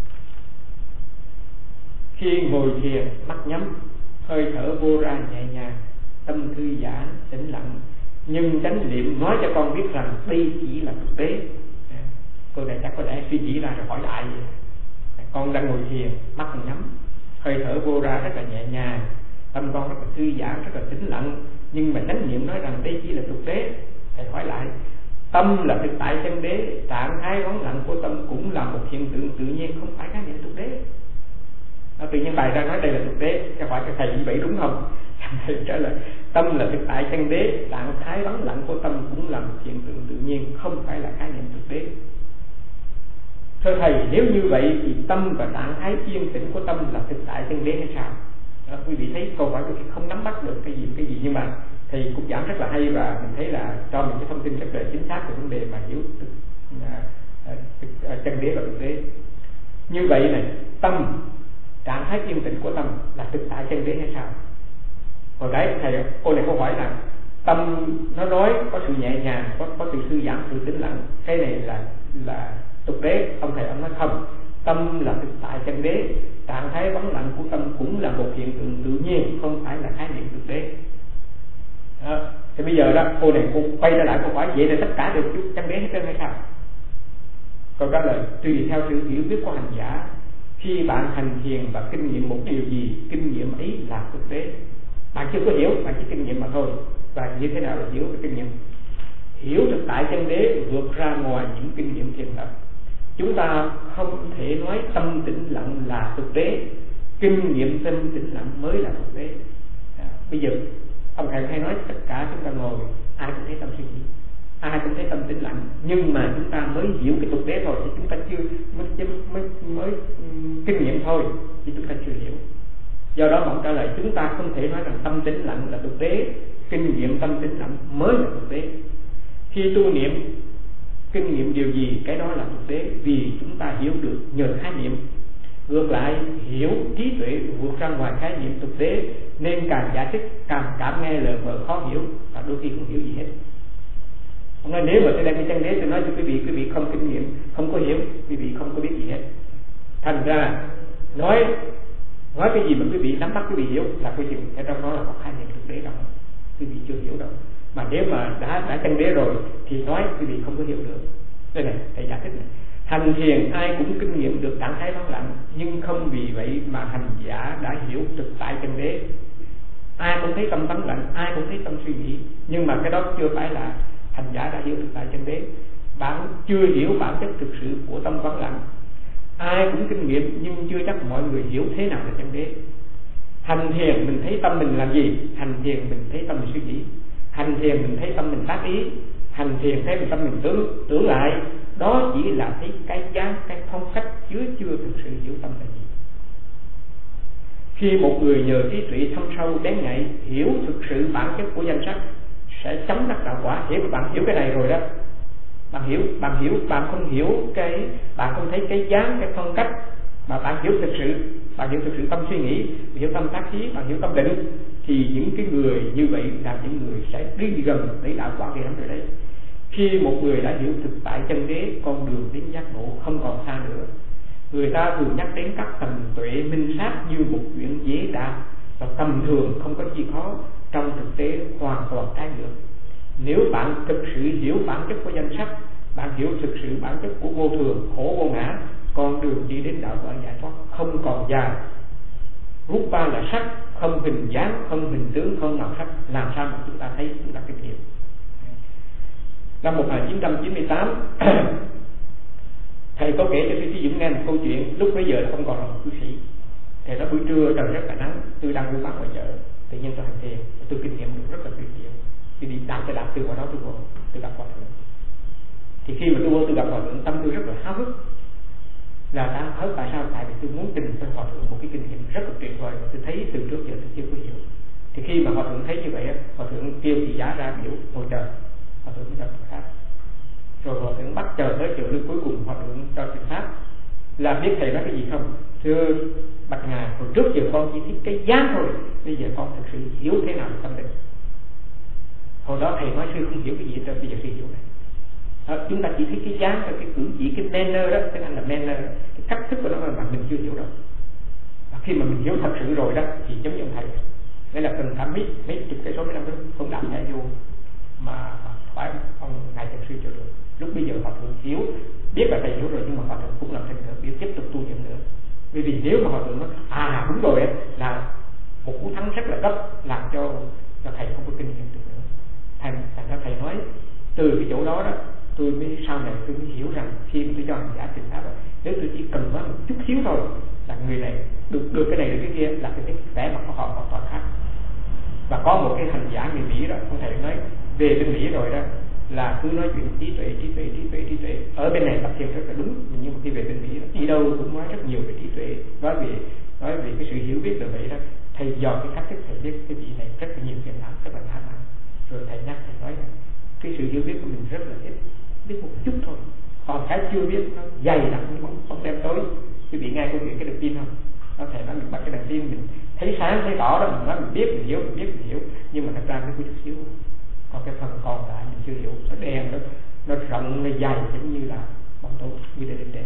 Khi ngồi thiền mắt nhắm, hơi thở vô ra nhẹ nhàng, tâm thư giãn tĩnh lặng, nhưng chánh niệm nói cho con biết rằng đây chỉ là thực tế. Câu này chắc có lẽ suy nghĩ ra rồi hỏi lại vậy. Con đang ngồi thiền mắt nhắm, hơi thở vô ra rất là nhẹ nhàng, tâm con rất là thư giãn, rất là tĩnh lặng, nhưng mà chánh niệm nói rằng đây chỉ là thực tế. Thầy hỏi lại, tâm là thực tại chân đế, trạng thái vắng lặng của tâm cũng là một hiện tượng tự nhiên, không phải khái niệm thực tế. Nó tự nhiên bài ra nói đây là thực tế, các hỏi cho thầy như vậy đúng không? Thầy trả lời tâm là thực tại chân đế, trạng thái vắng lặng của tâm cũng là một hiện tượng tự nhiên, không phải là khái niệm thực tế. Thưa thầy, nếu như vậy thì tâm và trạng thái yên tĩnh của tâm là thực tại chân đế hay sao? Đó, quý vị thấy câu hỏi của thầy không nắm bắt được cái gì cái gì, nhưng mà thầy cũng giảng rất là hay và mình thấy là cho mình cái thông tin rất là chính xác về vấn đề mà hiểu thực, à, à, chân đế và thực tế. Như vậy này, tâm, trạng thái yên tĩnh của tâm là thực tại chân đế hay sao? Hồi đấy thầy cô này câu hỏi là tâm nó nói có sự nhẹ nhàng, có có sự thư giãn, sự tĩnh lặng, cái này là là thực tế. Ông thầy ông nói không, tâm là thực tại chân đế, trạng thái vắng lặng của tâm cũng là một hiện tượng tự nhiên, không phải là khái niệm thực tế. Đó. Thì bây giờ đó cô này cô quay trở lại câu hỏi vậy là tất cả đều chút chân đế hết trơn hay sao? Câu trả lời tùy theo sự hiểu biết của hành giả. Khi bạn hành thiền và kinh nghiệm một điều gì, kinh nghiệm ấy là thực tế. Bạn chưa có hiểu, bạn chỉ kinh nghiệm mà thôi. Và như thế nào là hiểu cái kinh nghiệm? Hiểu thực tại chân đế vượt ra ngoài những kinh nghiệm thiền tập. Chúng ta không thể nói tâm tĩnh lặng là thực tế, kinh nghiệm tâm tĩnh lặng mới là thực tế. À, bây giờ ông thầy hay nói tất cả chúng ta ngồi ai cũng thấy tâm suy nghĩ, ai cũng thấy tâm tĩnh lặng, nhưng mà chúng ta mới hiểu cái thực tế thôi, thì chúng ta chưa mới mới, mới, mới um, kinh nghiệm thôi, thì chúng ta chưa hiểu. Do đó ông trả lời chúng ta không thể nói rằng tâm tĩnh lặng là thực tế, kinh nghiệm tâm tĩnh lặng mới là thực tế. Khi tu niệm kinh nghiệm điều gì, cái đó là thực tế, vì chúng ta hiểu được nhờ khái niệm. Ngược lại, hiểu trí tuệ vượt ra ngoài khái niệm thực tế, nên càng giải thích càng cảm nghe lờ mờ khó hiểu, và đôi khi không hiểu gì hết. Ông nói nếu mà tôi đem cái chân đế tôi nói cho quý vị, quý vị không kinh nghiệm, không có hiểu, quý vị không có biết gì hết. Thành ra nói nói cái gì mà quý vị nắm bắt quý vị hiểu là quý vị ở trong đó là có khái niệm thực tế đâu, quý vị chưa hiểu đâu. Mà nếu mà đã đã chân đế rồi thì nói quý vị không có hiểu được. Đây này thầy giải thích này, hành thiền ai cũng kinh nghiệm được trạng thái vắng lặng, nhưng không vì vậy mà hành giả đã hiểu thực tại chân đế. Ai cũng thấy tâm vắng lặng, ai cũng thấy tâm suy nghĩ, nhưng mà cái đó chưa phải là hành giả đã hiểu thực tại chân đế. Bạn chưa hiểu bản chất thực sự của tâm vắng lặng. Ai cũng kinh nghiệm nhưng chưa chắc mọi người hiểu thế nào là chân đế. Hành thiền mình thấy tâm mình làm gì? Hành thiền mình thấy tâm mình suy nghĩ. Hành thiền mình thấy tâm mình tác ý. Hành thiền thấy tâm mình tưởng tưởng lại. Đó chỉ là thấy cái dáng, cái phong cách, chứ chưa thực sự hiểu tâm là gì. Khi một người nhờ trí tuệ thâm sâu bén nhạy hiểu thực sự bản chất của danh sắc, sẽ chấm đắc đạo quả. Hiểu mà bạn hiểu cái này rồi đó, bạn hiểu, bạn hiểu, bạn không hiểu cái, bạn không thấy cái dáng, cái phong cách, mà bạn hiểu thực sự, bạn hiểu thực sự tâm suy nghĩ, hiểu tâm tác khí, bạn hiểu tâm định, thì những cái người như vậy là những người sẽ đi gần đến đạo quả kia lắm rồi đấy. Khi một người đã hiểu thực tại chân đế, con đường đến giác ngộ không còn xa nữa. Người ta thường nhắc đến các tầm tuệ minh sát như một chuyện dễ đạt và tầm thường, không có gì khó, trong thực tế hoàn toàn trái ngược. Nếu bạn thực sự hiểu bản chất của danh sắc, bạn hiểu thực sự bản chất của vô thường, khổ vô ngã, con đường đi đến đạo quả giải thoát không còn dài. Rupa là sắc, không hình dáng, không hình tướng, không màu sắc, làm sao mà chúng ta thấy, chúng ta kinh nghiệm. Năm một nghìn chín trăm chín mươi tám thầy có kể cho sư Trí Dũng nghe một câu chuyện. Lúc bấy giờ là không còn là một cư sĩ. Thầy nói buổi trưa trời rất là nắng, tôi đang buôn bán ngoài chợ, tự nhiên tôi hành thiền, tôi kinh nghiệm được rất là tuyệt diệu. Tôi đi đạp xe đạp từ ngoài đó tôi vô, tôi gặp hòa thượng. Thì khi mà tôi vô tôi gặp hòa thượng, tâm tôi rất là háo hức. Là đã hớt tại sao? Tại vì tôi muốn trình cho hòa thượng một cái kinh nghiệm rất là tuyệt vời mà tôi thấy từ trước giờ tôi chưa có hiểu. Thì khi mà hòa thượng thấy như vậy, hòa thượng kêu thị giả ra biểu ngồi chờ. Hòa thượng mới cho trình pháp. Rồi hòa thượng bắt chờ tới chiều lúc cuối cùng hòa thượng cho trình pháp. Là biết thầy nói cái gì không? Thưa bạch ngài, hồi trước giờ con chỉ thích cái dáng thôi, bây giờ con thực sự hiểu thế nào tâm định. Hồi đó thầy nói sư không hiểu cái gì hết, bây giờ sư hiểu này. Đó, chúng ta chỉ thấy cái dáng, cái cử chỉ, cái manner đó, cái anh là manner, cái cách thức của nó mà mình chưa hiểu đâu. Và khi mà mình hiểu thật sự rồi đó thì giống như ông thầy, nghĩa là cần cả mấy mấy chục cái số mấy năm đó không đạp chạy vô mà phải ông ngài thiền sư cho được. Lúc bây giờ hòa thượng hiểu, biết là thầy hiểu rồi nhưng mà hòa thượng cũng làm thành thượng biết tiếp tục tu dưỡng nữa. Bởi vì nếu mà hòa thượng nói à đúng rồi ấy, là một cú thắng rất là cấp làm cho cho thầy không có kinh nghiệm được nữa. Thành thành ra thầy nói từ cái chỗ đó đó tôi mới sau này tôi mới hiểu rằng khi mà tôi cho hành giả trình pháp rồi, nếu tôi chỉ cần nói một chút xíu thôi là người này được được cái này được cái kia là cái vẻ mặt của họ hoàn toàn khác. Và có một cái hành giả người Mỹ đó, ông thầy nói về bên Mỹ rồi đó là cứ nói chuyện trí tuệ trí tuệ trí tuệ trí tuệ ở bên này tập thiền rất là đúng, nhưng mà khi về bên Mỹ đó, đi đâu cũng nói rất nhiều về trí tuệ, nói về nói về cái sự hiểu biết là vậy đó. Thầy dò cái cách thức thầy biết cái vị này rất là nhiều phiền não, rất là thả mạng. Rồi thầy nhắc thầy nói rằng cái sự hiểu biết của mình rất là ít, biết một chút thôi, còn cái chưa biết nó dày đặc nhưng không, không đem tối. Quý vị nghe câu chuyện cái đèn tin không? Nó thầy nói mình bật cái đèn tin mình thấy sáng thấy rõ đó, mình nói mình biết mình hiểu mình biết mình hiểu, nhưng mà thật ra nó có chút xíu, còn cái phần còn lại mình chưa hiểu, nó đen nó nó rộng nó dày giống như là bóng tối như đây lên đèn.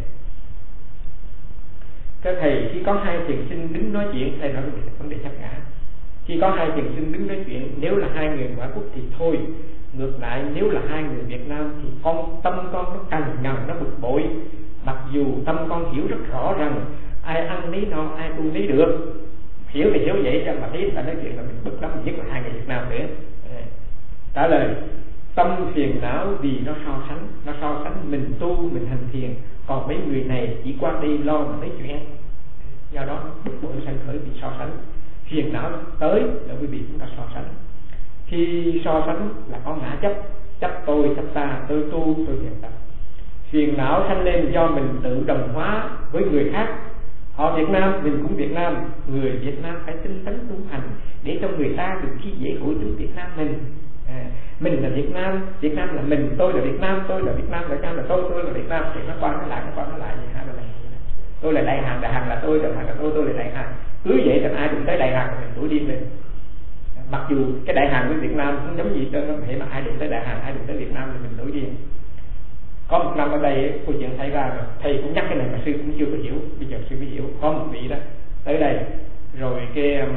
Các thầy khi có hai thiền sinh đứng nói chuyện, thầy nói về vấn đề chấp ngã. Khi có hai thiền sinh đứng nói chuyện, nếu là hai người ngoại quốc thì thôi. Ngược lại nếu là hai người Việt Nam thì con tâm con nó cằn nhằn, nó bực bội. Mặc dù tâm con hiểu rất rõ rằng ai ăn nấy no, ai tu nấy được. Hiểu thì hiểu vậy chứ mà thấy người ta nói chuyện là mình bực lắm, mình nhất là hai người Việt Nam nữa. Trả lời, tâm phiền não vì nó so sánh, nó so sánh mình tu, mình hành thiền, còn mấy người này chỉ qua đây lo mà nói chuyện. Do đó bực bội sanh khởi vì so sánh. Phiền não tới là quý vị chúng ta so sánh. Khi so sánh là có ngã chấp, chấp tôi, chấp ta, tôi tu, tôi thiền tập. Phiền não sanh lên do mình tự đồng hóa với người khác. Họ Việt Nam, mình cũng Việt Nam. Người Việt Nam phải tinh tấn tu hành để cho người ta được khi dễ của chúng Việt Nam mình. À, mình là Việt Nam, Việt Nam là mình, tôi là Việt Nam, tôi là Việt Nam, Việt Nam là tôi, tôi là Việt Nam. Thì nó qua nó lại, nó qua nó lại như hai bên này. Tôi là Đại Hàn, Đại Hàn là tôi, Đại Hàn là tôi, tôi là Đại Hàn. Cứ vậy là ai đụng tới Đại Hàn là mình đuổi điên lên. Mặc dù cái Đại Hàn với Việt Nam không giống gì trơn, hệ mà ai đụng tới Đại Hàn, ai đụng tới Việt Nam thì mình đuổi điên. Có một năm ở đây câu chuyện xảy ra rồi, thầy cũng nhắc cái này mà sư cũng chưa có hiểu, bây giờ sư mới hiểu. Có một vị đó tới đây rồi cái um,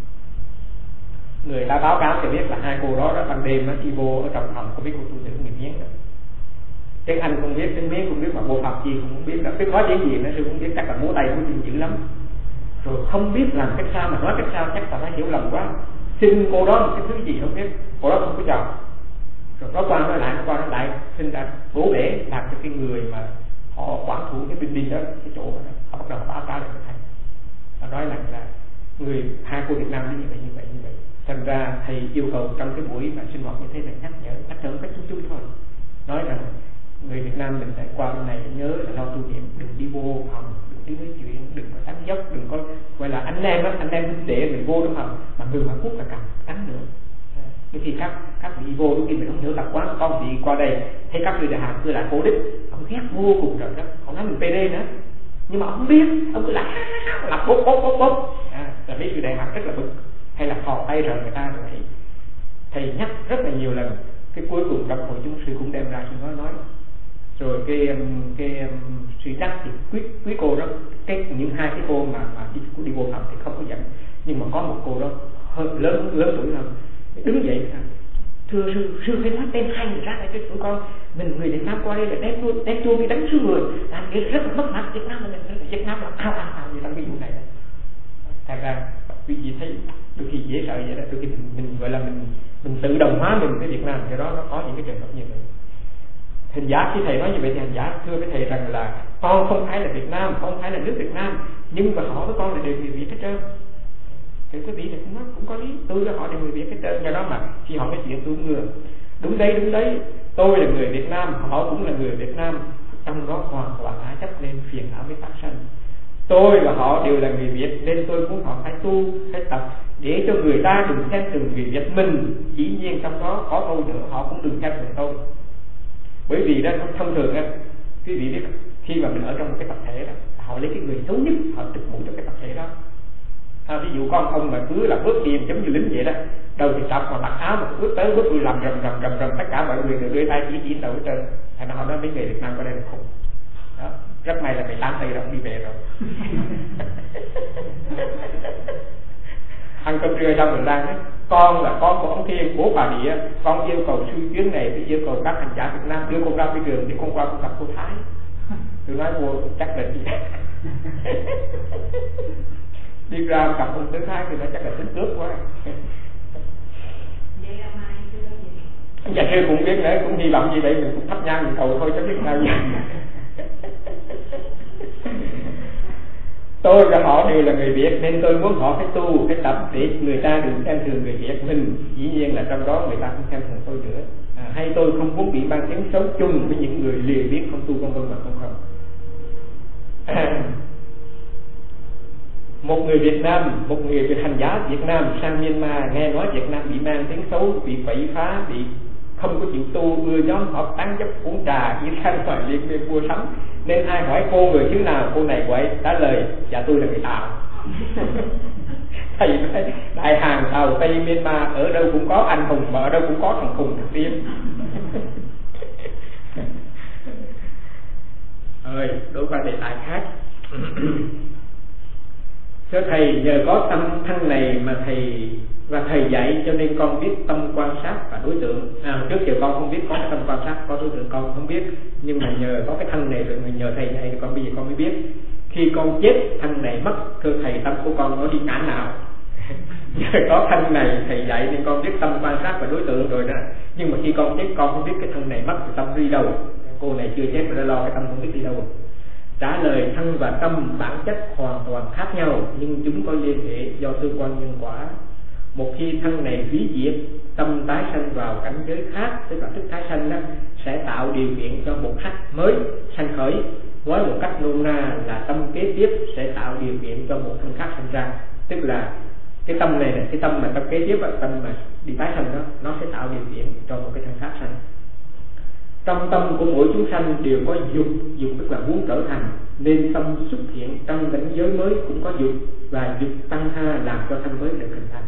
người ta báo cáo cho biết là hai cô đó, đó ban đêm nó đi vô ở trong phòng, không biết cô tu nữ người Miến đó. Tiếng Anh không biết, tiếng Miến không biết, mà bộ Phật gì cũng không biết, đó biết nói tiếng gì nữa sư không biết, chắc là múa tay múa chân dữ lắm. Rồi không biết làm cách sao mà nói cách sao, chắc là phải hiểu lầm quá. Xin cô đó một cái thứ gì không biết, cô đó không có chào. Rồi nó qua nó lại, nó qua nó lại, sinh ra bố bể làm cho cái người mà họ quản thủ cái building đó, cái chỗ đó, họ bắt đầu báo cáo lại cho thầy. Họ nói rằng là người hai cô Việt Nam như vậy như vậy như vậy. Thành ra thầy yêu cầu trong cái buổi mà sinh hoạt như thế này nhắc nhở, nhắc nhở cách chung chung thôi. Nói rằng người Việt Nam mình phải qua bên này nhớ là lo tu niệm, đừng đi vô phòng, đừng đi nói chuyện, đừng có tán dốc, đừng có gọi là anh em đó, anh em huynh đệ mình vô đúng không? Mà người ngoại quốc là càng tán nữa. Bởi vì các các vị vô đôi khi mình không hiểu tập quán, con vị qua đây thấy các người Đại Hàn cứ lại cố đích, ông ghét vô cùng rồi đó, ông nói mình pê đê nữa, nhưng mà ông không biết, ông cứ lại là bốp bốp bốp bốp, à, là mấy người Đại Hàn rất là bực, hay là thò tay rồi người ta rồi vậy. Thầy nhắc rất là nhiều lần, cái cuối cùng trong hội chúng sư cũng đem ra sư nói nói, rồi cái cái sư nhắc thì quý quý cô đó, cái những hai cái cô mà mà đi, đi vô phòng thì không có giận, nhưng mà có một cô đó hơn lớn lớn tuổi hơn. Đứng dậy thưa sư, sư phải nói tên hai người ra để cho tụi con mình người Việt Nam qua đây là đem chua đem chua đi đánh xương người, làm cái rất là mất mặt. Việt Nam là mình Việt Nam là ao ao ao như trong cái vụ này đó. Thật ra quý vị thấy đôi khi dễ sợ vậy đó, đôi khi mình, mình gọi là mình mình tự đồng hóa mình với Việt Nam, thì đó nó có những cái trường hợp như vậy. Hành giả khi thầy nói như vậy thì hành giả thưa với thầy rằng là con không phải là Việt Nam, không phải là nước Việt Nam, nhưng mà họ với con là đều người Việt hết trơn. Thì quý vị thì cũng nói cũng có lý, tôi với họ đều người Việt hết trơn. Do đó mà khi họ nói chuyện tôi cũng ngừa, đúng đấy đúng đấy, tôi là người Việt Nam, họ cũng là người Việt Nam, trong đó hoàn toàn đã chấp lên phiền não với tác sanh. Tôi và họ đều là người Việt, nên tôi muốn họ phải tu, phải tập để cho người ta đừng xem thường người Việt mình. Dĩ nhiên trong đó có tôi nữa, họ cũng đừng xem thường tôi. Bởi vì đó thông thường á, quý vị biết khi mà mình ở trong một cái tập thể đó, họ lấy cái người xấu nhất họ trực mũ cho cái tập thể đó. À, ví dụ con ông mà cứ là bước đi giống như lính vậy đó, đầu thì sọc mà mặc áo mà bước tới bước lui làm rầm rầm rầm rầm, tất cả mọi người đều đưa tay chỉ chỉ đầu hết trơn. Thành ra họ nói mấy người Việt Nam qua đây là khùng. Đó, rất may là mày tám tay rồi đi về rồi. Ăn cơm trưa trong mình đang nói con là con của ông Thiên, bố bà Địa, con yêu cầu sư chuyến này với yêu cầu các hành giả Việt Nam đưa con ra cái đường để con qua con gặp cô Thái. Tôi nói mua chắc là gì đi ra gặp ông Tướng Thái thì nó chắc là tính cướp quá. Dạ sư cũng biết nữa, cũng hy vọng như vậy, mình cũng thắp nhang mình cầu thôi chứ biết sao vậy. Tôi và họ đều là người Việt nên tôi muốn họ phải tu, phải tập để người ta đừng xem thường người Việt mình. Dĩ nhiên là trong đó người ta không xem thường tôi nữa. À, hay tôi không muốn bị ban tiếng xấu chung với những người lìa biết không tu con vân mà không không. À, một người Việt Nam, một người Việt hành giả Việt Nam sang Myanmar nghe nói Việt Nam bị mang tiếng xấu, bị phẩy phá, bị không có chịu tu, ưa nhóm họp tán dốc uống trà, chỉ ra ngoài liên miên mua sắm. Nên ai hỏi cô người xứ nào, cô này quậy trả lời dạ tôi là người Tàu. Thầy nói đại hàng Tàu Tây Myanmar ở đâu cũng có anh hùng mà ở đâu cũng có thằng khùng thằng điên. Ơi đối qua đề tài khác. Thưa thầy, nhờ có tâm thân này mà thầy và thầy dạy cho nên con biết tâm quan sát và đối tượng. À, trước giờ con không biết có cái tâm quan sát, có đối tượng con không biết, nhưng mà nhờ có cái thân này rồi nhờ thầy dạy thì con bây giờ con mới biết. Khi con chết thân này mất, thưa thầy tâm của con nó đi ngã nào? Nhờ có thân này thầy dạy nên con biết tâm quan sát và đối tượng rồi đó. Nhưng mà khi con chết con không biết cái thân này mất thì tâm đi đâu. Cô này chưa chết mà đã lo cái tâm không biết đi đâu. Trả lời thân và tâm bản chất hoàn toàn khác nhau, nhưng chúng có liên hệ do tương quan nhân quả. Một khi thân này hủy diệt, tâm tái sanh vào cảnh giới khác, tức là thức tái sanh đó, sẽ tạo điều kiện cho một sắc mới sanh khởi. Nói một cách nôm na là tâm kế tiếp sẽ tạo điều kiện cho một thân khác sanh ra. Tức là cái tâm này là cái tâm mà tâm kế tiếp, tâm mà đi tái sanh đó, nó sẽ tạo điều kiện cho một cái thân khác sanh. Trong tâm của mỗi chúng sanh đều có dục, dục tức là muốn trở thành, nên tâm xuất hiện trong cảnh giới mới cũng có dục, và dục tăng ha làm cho thân mới được hình thành.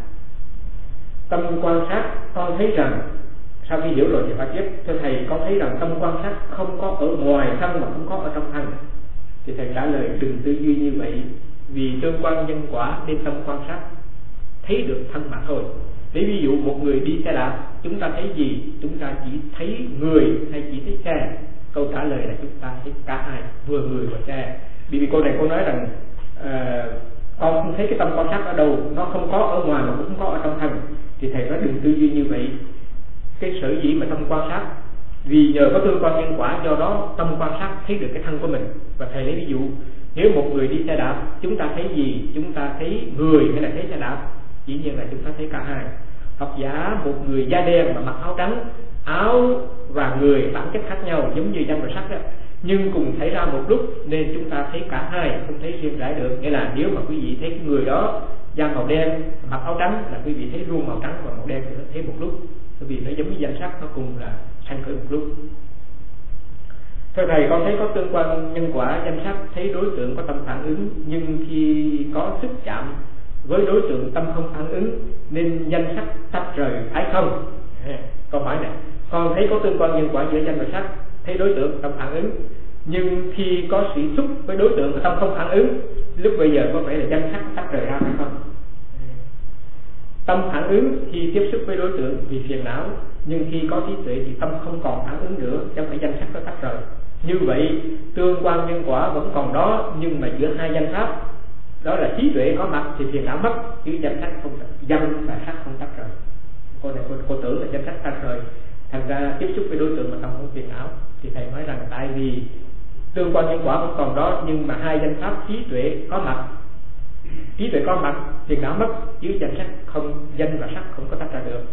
Tâm quan sát, con thấy rằng sau khi hiểu rồi thì phải tiếp. Thưa thầy, con thấy rằng tâm quan sát không có ở ngoài thân mà không có ở trong thân. Thì thầy trả lời đừng tư duy như vậy, vì tương quan nhân quả nên tâm quan sát thấy được thân mà thôi. Để ví dụ một người đi xe đạp, chúng ta thấy gì? Chúng ta chỉ thấy người hay chỉ thấy xe? Câu trả lời là chúng ta thấy cả hai, vừa người và xe. Vì cô này cô nói rằng uh, con không thấy cái tâm quan sát ở đâu, nó không có ở ngoài mà cũng không có ở trong thân. Thì thầy nói đừng tư duy như vậy. Cái sở dĩ mà tâm quan sát vì nhờ có tương quan nhân quả, do đó tâm quan sát thấy được cái thân của mình. Và thầy lấy ví dụ, nếu một người đi xe đạp, chúng ta thấy gì? Chúng ta thấy người hay là thấy xe đạp? Dĩ nhiên là chúng ta thấy cả hai. Học giả một người da đen mà mặc áo trắng, áo và người bản chất khác nhau giống như danh và sắc đó, nhưng cùng thấy ra một lúc nên chúng ta thấy cả hai, không thấy riêng rẽ được. Nghĩa là nếu mà quý vị thấy cái người đó da màu đen mặc áo trắng là quý vị thấy luôn màu trắng và màu đen thì thấy một lúc, bởi vì nó giống như danh sắc, nó cùng là sanh khởi một lúc. Thưa thầy, con thấy có tương quan nhân quả, danh sắc thấy đối tượng có tâm phản ứng, nhưng khi có sức chạm với đối tượng tâm không phản ứng nên danh sắc tách rời phải không? Câu hỏi này, con thấy có tương quan nhân quả giữa danh và sắc, thấy đối tượng tâm phản ứng, nhưng khi có sự xúc với đối tượng và tâm không phản ứng, lúc bây giờ có phải là danh sắc tách rời ra phải không? Tâm phản ứng khi tiếp xúc với đối tượng vì phiền não, nhưng khi có trí tuệ thì tâm không còn phản ứng nữa, chẳng phải danh sắc nó tách rời. Như vậy tương quan nhân quả vẫn còn đó, nhưng mà giữa hai danh pháp đó là trí tuệ có mặt thì phiền não mất, chứ danh sắc không, danh và sắc không tách rời. Cô này cô, cô tưởng là danh sắc tách rời, thành ra tiếp xúc với đối tượng mà tâm không phiền não. Thì thầy nói rằng tại vì tương quan nhân quả vẫn còn đó, nhưng mà hai danh pháp trí tuệ có mặt, trí tuệ có mặt phiền não mất, chứ danh sắc không, danh và sắc không có tách ra được.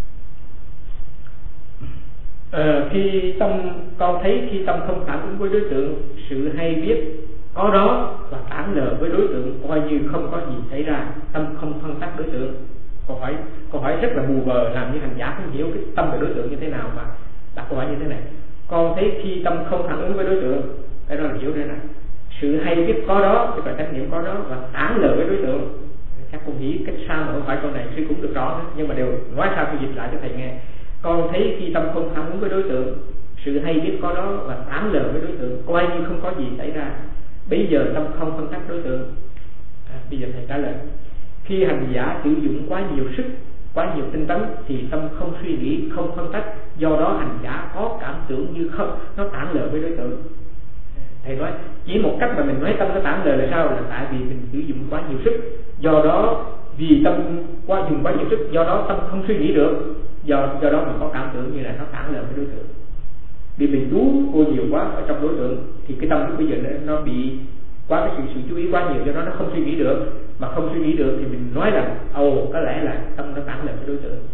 À, khi tâm con thấy khi tâm không phản ứng với đối tượng, sự hay biết có đó và tản lờ với đối tượng coi như không có gì xảy ra, tâm không phân tách đối tượng. Câu hỏi câu hỏi rất là mù mờ, làm như hành giả không hiểu cái tâm của đối tượng như thế nào mà đặt câu hỏi như thế này. Con thấy khi tâm không phản ứng với đối tượng, cái đó là hiểu đây này. Sự hay biết có đó, thì phải chánh niệm có đó và tản lờ với đối tượng. Chắc cũng nghĩ cách sao mà không phải câu này sư cũng được rõ nữa, nhưng mà đều nói sao tôi dịch lại cho thầy nghe. Con thấy khi tâm không phản ứng với đối tượng, sự hay biết có đó và tản lờ với đối tượng, coi như không có gì xảy ra. Bây giờ tâm không phân tách đối tượng. À, bây giờ thầy trả lời. Khi hành giả sử dụng quá nhiều sức, quá nhiều tinh tấn thì tâm không suy nghĩ, không phân tách, do đó hành giả có cảm tưởng như không, nó tản lờ với đối tượng. Thầy nói chỉ một cách mà mình nói tâm nó tản lờ là sao, là tại vì mình sử dụng quá nhiều sức, do đó vì tâm qua dùng quá nhiều sức, do đó tâm không suy nghĩ được, do do đó mình có cảm tưởng như là nó tản lờ với đối tượng. Vì mình chú cô nhiều quá ở trong đối tượng thì cái tâm lúc bây giờ nó, nó bị quá cái sự, sự chú ý quá nhiều, do đó nó không suy nghĩ được. Mà không suy nghĩ được thì mình nói rằng ồ có lẽ là tâm nó tản lờ với đối tượng.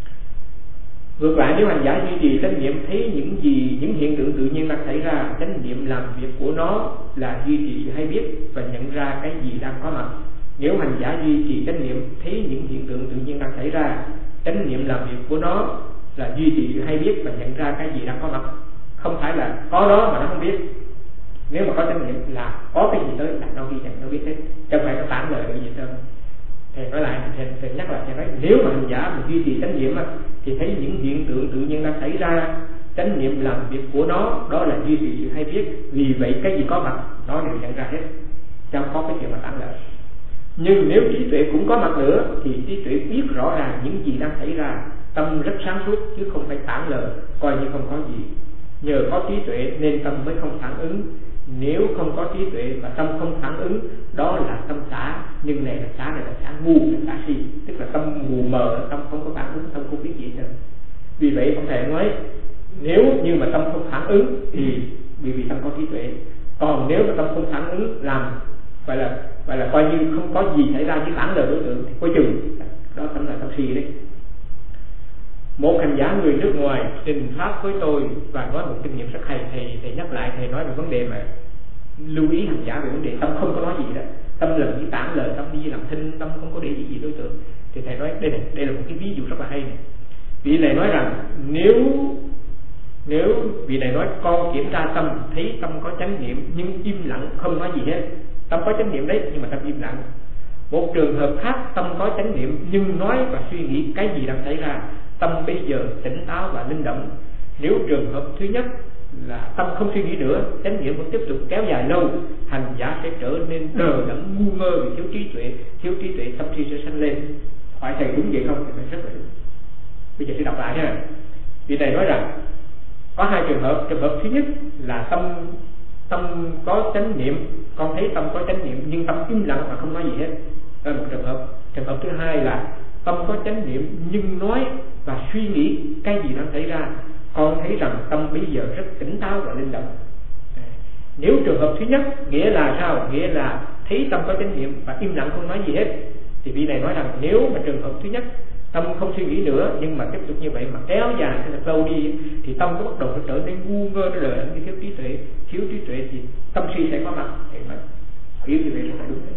Ngược lại, nếu hành giả duy trì chánh niệm, thấy những gì những hiện tượng tự nhiên đang xảy ra, chánh niệm làm việc của nó là duy trì sự hay biết và nhận ra cái gì đang có mặt. Nếu hành giả duy trì chánh niệm, thấy những hiện tượng tự nhiên đang xảy ra, chánh niệm làm việc của nó là duy trì sự hay biết và nhận ra cái gì đang có mặt. Không phải là có đó mà nó không biết. Nếu mà có chánh niệm là có cái gì tới là nó ghi nhận, nó biết hết, chẳng phải nó tản lời cái gì đâu. Thầy nói lại, thầy, thầy nhắc lại, thầy nói nếu mà hành giả mà duy trì chánh niệm thì thấy những hiện tượng tự nhiên đang xảy ra, chánh niệm làm việc của nó đó là duy trì sự hay biết, vì vậy cái gì có mặt nó đều nhận ra hết, chẳng có cái chuyện mà tản lời. Nhưng nếu trí tuệ cũng có mặt nữa thì trí tuệ biết rõ ràng những gì đang xảy ra, tâm rất sáng suốt chứ không phải tản lời, coi như không có gì. Nhờ có trí tuệ nên tâm mới không phản ứng. Nếu không có trí tuệ và tâm không phản ứng, đó là tâm xả. Nhưng này là xả, này là xả ngu, là xả si, tức là tâm mù mờ, tâm không có phản ứng, tâm không biết gì hết. Vì vậy ông thầy nói nếu như mà tâm không phản ứng thì vì vì tâm có trí tuệ. Còn nếu mà tâm không phản ứng làm vậy là vậy là coi như không có gì xảy ra với tản lời đối tượng thì coi chừng đó tâm là tâm si đấy. Một hành giả người nước ngoài trình pháp với tôi và nói một kinh nghiệm rất hay. Thầy thầy nhắc lại, thầy nói về vấn đề mà lưu ý hành giả về vấn đề tâm không có nói gì đó, tâm làm chỉ tản lời, tâm đi làm thinh, tâm không có để ý gì đối tượng. Thì thầy nói đây này, đây là một cái ví dụ rất là hay này. Vị này nói rằng nếu nếu vị này nói con kiểm tra tâm, thấy tâm có chánh niệm nhưng im lặng không nói gì hết. Tâm có chánh niệm đấy nhưng mà tâm im lặng. Một trường hợp khác, tâm có chánh niệm nhưng nói và suy nghĩ cái gì đang xảy ra, tâm bây giờ tỉnh táo và linh động. Nếu trường hợp thứ nhất là tâm không suy nghĩ nữa, chánh niệm vẫn tiếp tục kéo dài lâu, hành giả sẽ trở nên đờ đẫn ngu ngơ vì thiếu trí tuệ, thiếu trí tuệ tâm si sẽ sanh lên. Hỏi thầy đúng vậy không? Thì phải rất là đúng. Bây giờ sẽ đọc lại ha. Vị này nói rằng có hai trường hợp. Trường hợp thứ nhất là tâm tâm có chánh niệm, con thấy tâm có chánh niệm nhưng tâm im lặng và không nói gì hết. Đó là một trường hợp. Trường hợp thứ hai là tâm có chánh niệm nhưng nói và suy nghĩ cái gì đang xảy ra, con thấy rằng tâm bây giờ rất tỉnh táo và linh động. Nếu trường hợp thứ nhất nghĩa là sao? Nghĩa là thấy tâm có chánh niệm và im lặng không nói gì hết, thì vị này nói rằng nếu mà trường hợp thứ nhất tâm không suy nghĩ nữa nhưng mà tiếp tục như vậy mà kéo dài hay là lâu đi thì tâm có bắt đầu nó trở nên ngu ngơ, nó đời như thiếu trí tuệ. Thiếu trí tuệ thì tâm si sẽ có mặt. Thì mà hiểu như vậy là đúng đấy.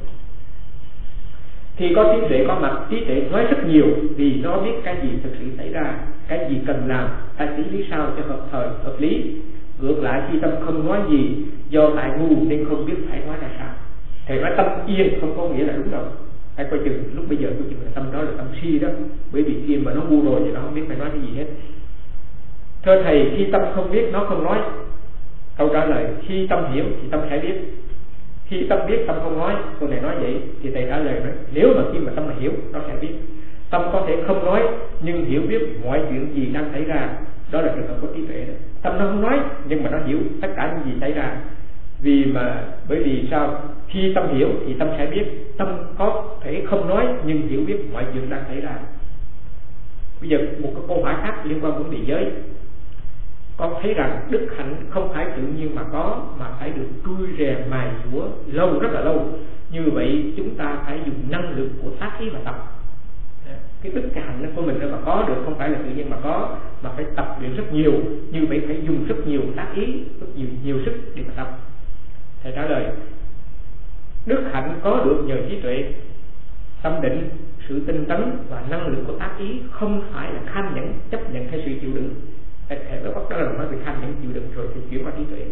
Thì có trí tuệ có mặt, trí tuệ nói rất nhiều vì nó biết cái gì thực sự xảy ra, cái gì cần làm, ta xử lý sao cho hợp thời, hợp lý. Ngược lại khi tâm không nói gì, do tại ngu nên không biết phải nói ra sao. Thầy nói tâm yên không có nghĩa là đúng đâu. Hãy coi chừng lúc bây giờ tôi chừng là tâm đó là tâm si đó. Bởi vì khi mà nó ngu rồi thì nó không biết phải nói cái gì hết. Thưa thầy, khi tâm không biết nó không nói. Câu trả lời, khi tâm hiểu thì tâm sẽ biết. Khi tâm biết tâm không nói. Câu này nói vậy thì thầy trả lời nói nếu mà khi mà tâm mà hiểu nó sẽ biết. Tâm có thể không nói nhưng hiểu biết mọi chuyện gì đang xảy ra. Đó là trường hợp có trí tuệ đó. Tâm nó không nói nhưng mà nó hiểu tất cả những gì xảy ra. Vì mà bởi vì sao? Khi tâm hiểu thì tâm sẽ biết. Tâm có thể không nói nhưng hiểu biết mọi chuyện đang xảy ra. Bây giờ một cái câu hỏi khác liên quan đến vấn đề giới. Con thấy rằng đức hạnh không phải tự nhiên mà có, mà phải được trui rèn mài dũa lâu, rất là lâu. Như vậy chúng ta phải dùng năng lực của tác ý và tập. Cái đức cái hạnh của mình mà có được không phải là tự nhiên mà có, mà phải tập luyện rất nhiều. Như vậy phải dùng rất nhiều tác ý, rất nhiều nhiều sức để mà tập. Thầy trả lời: đức hạnh có được nhờ trí tuệ, tâm định, sự tinh tấn và năng lực của tác ý, không phải là kham nhẫn, chấp nhận hay sự chịu đựng. Thầy đã bắt đầu nói về kham nhẫn chịu đựng rồi thì chuyển qua trí tuệ.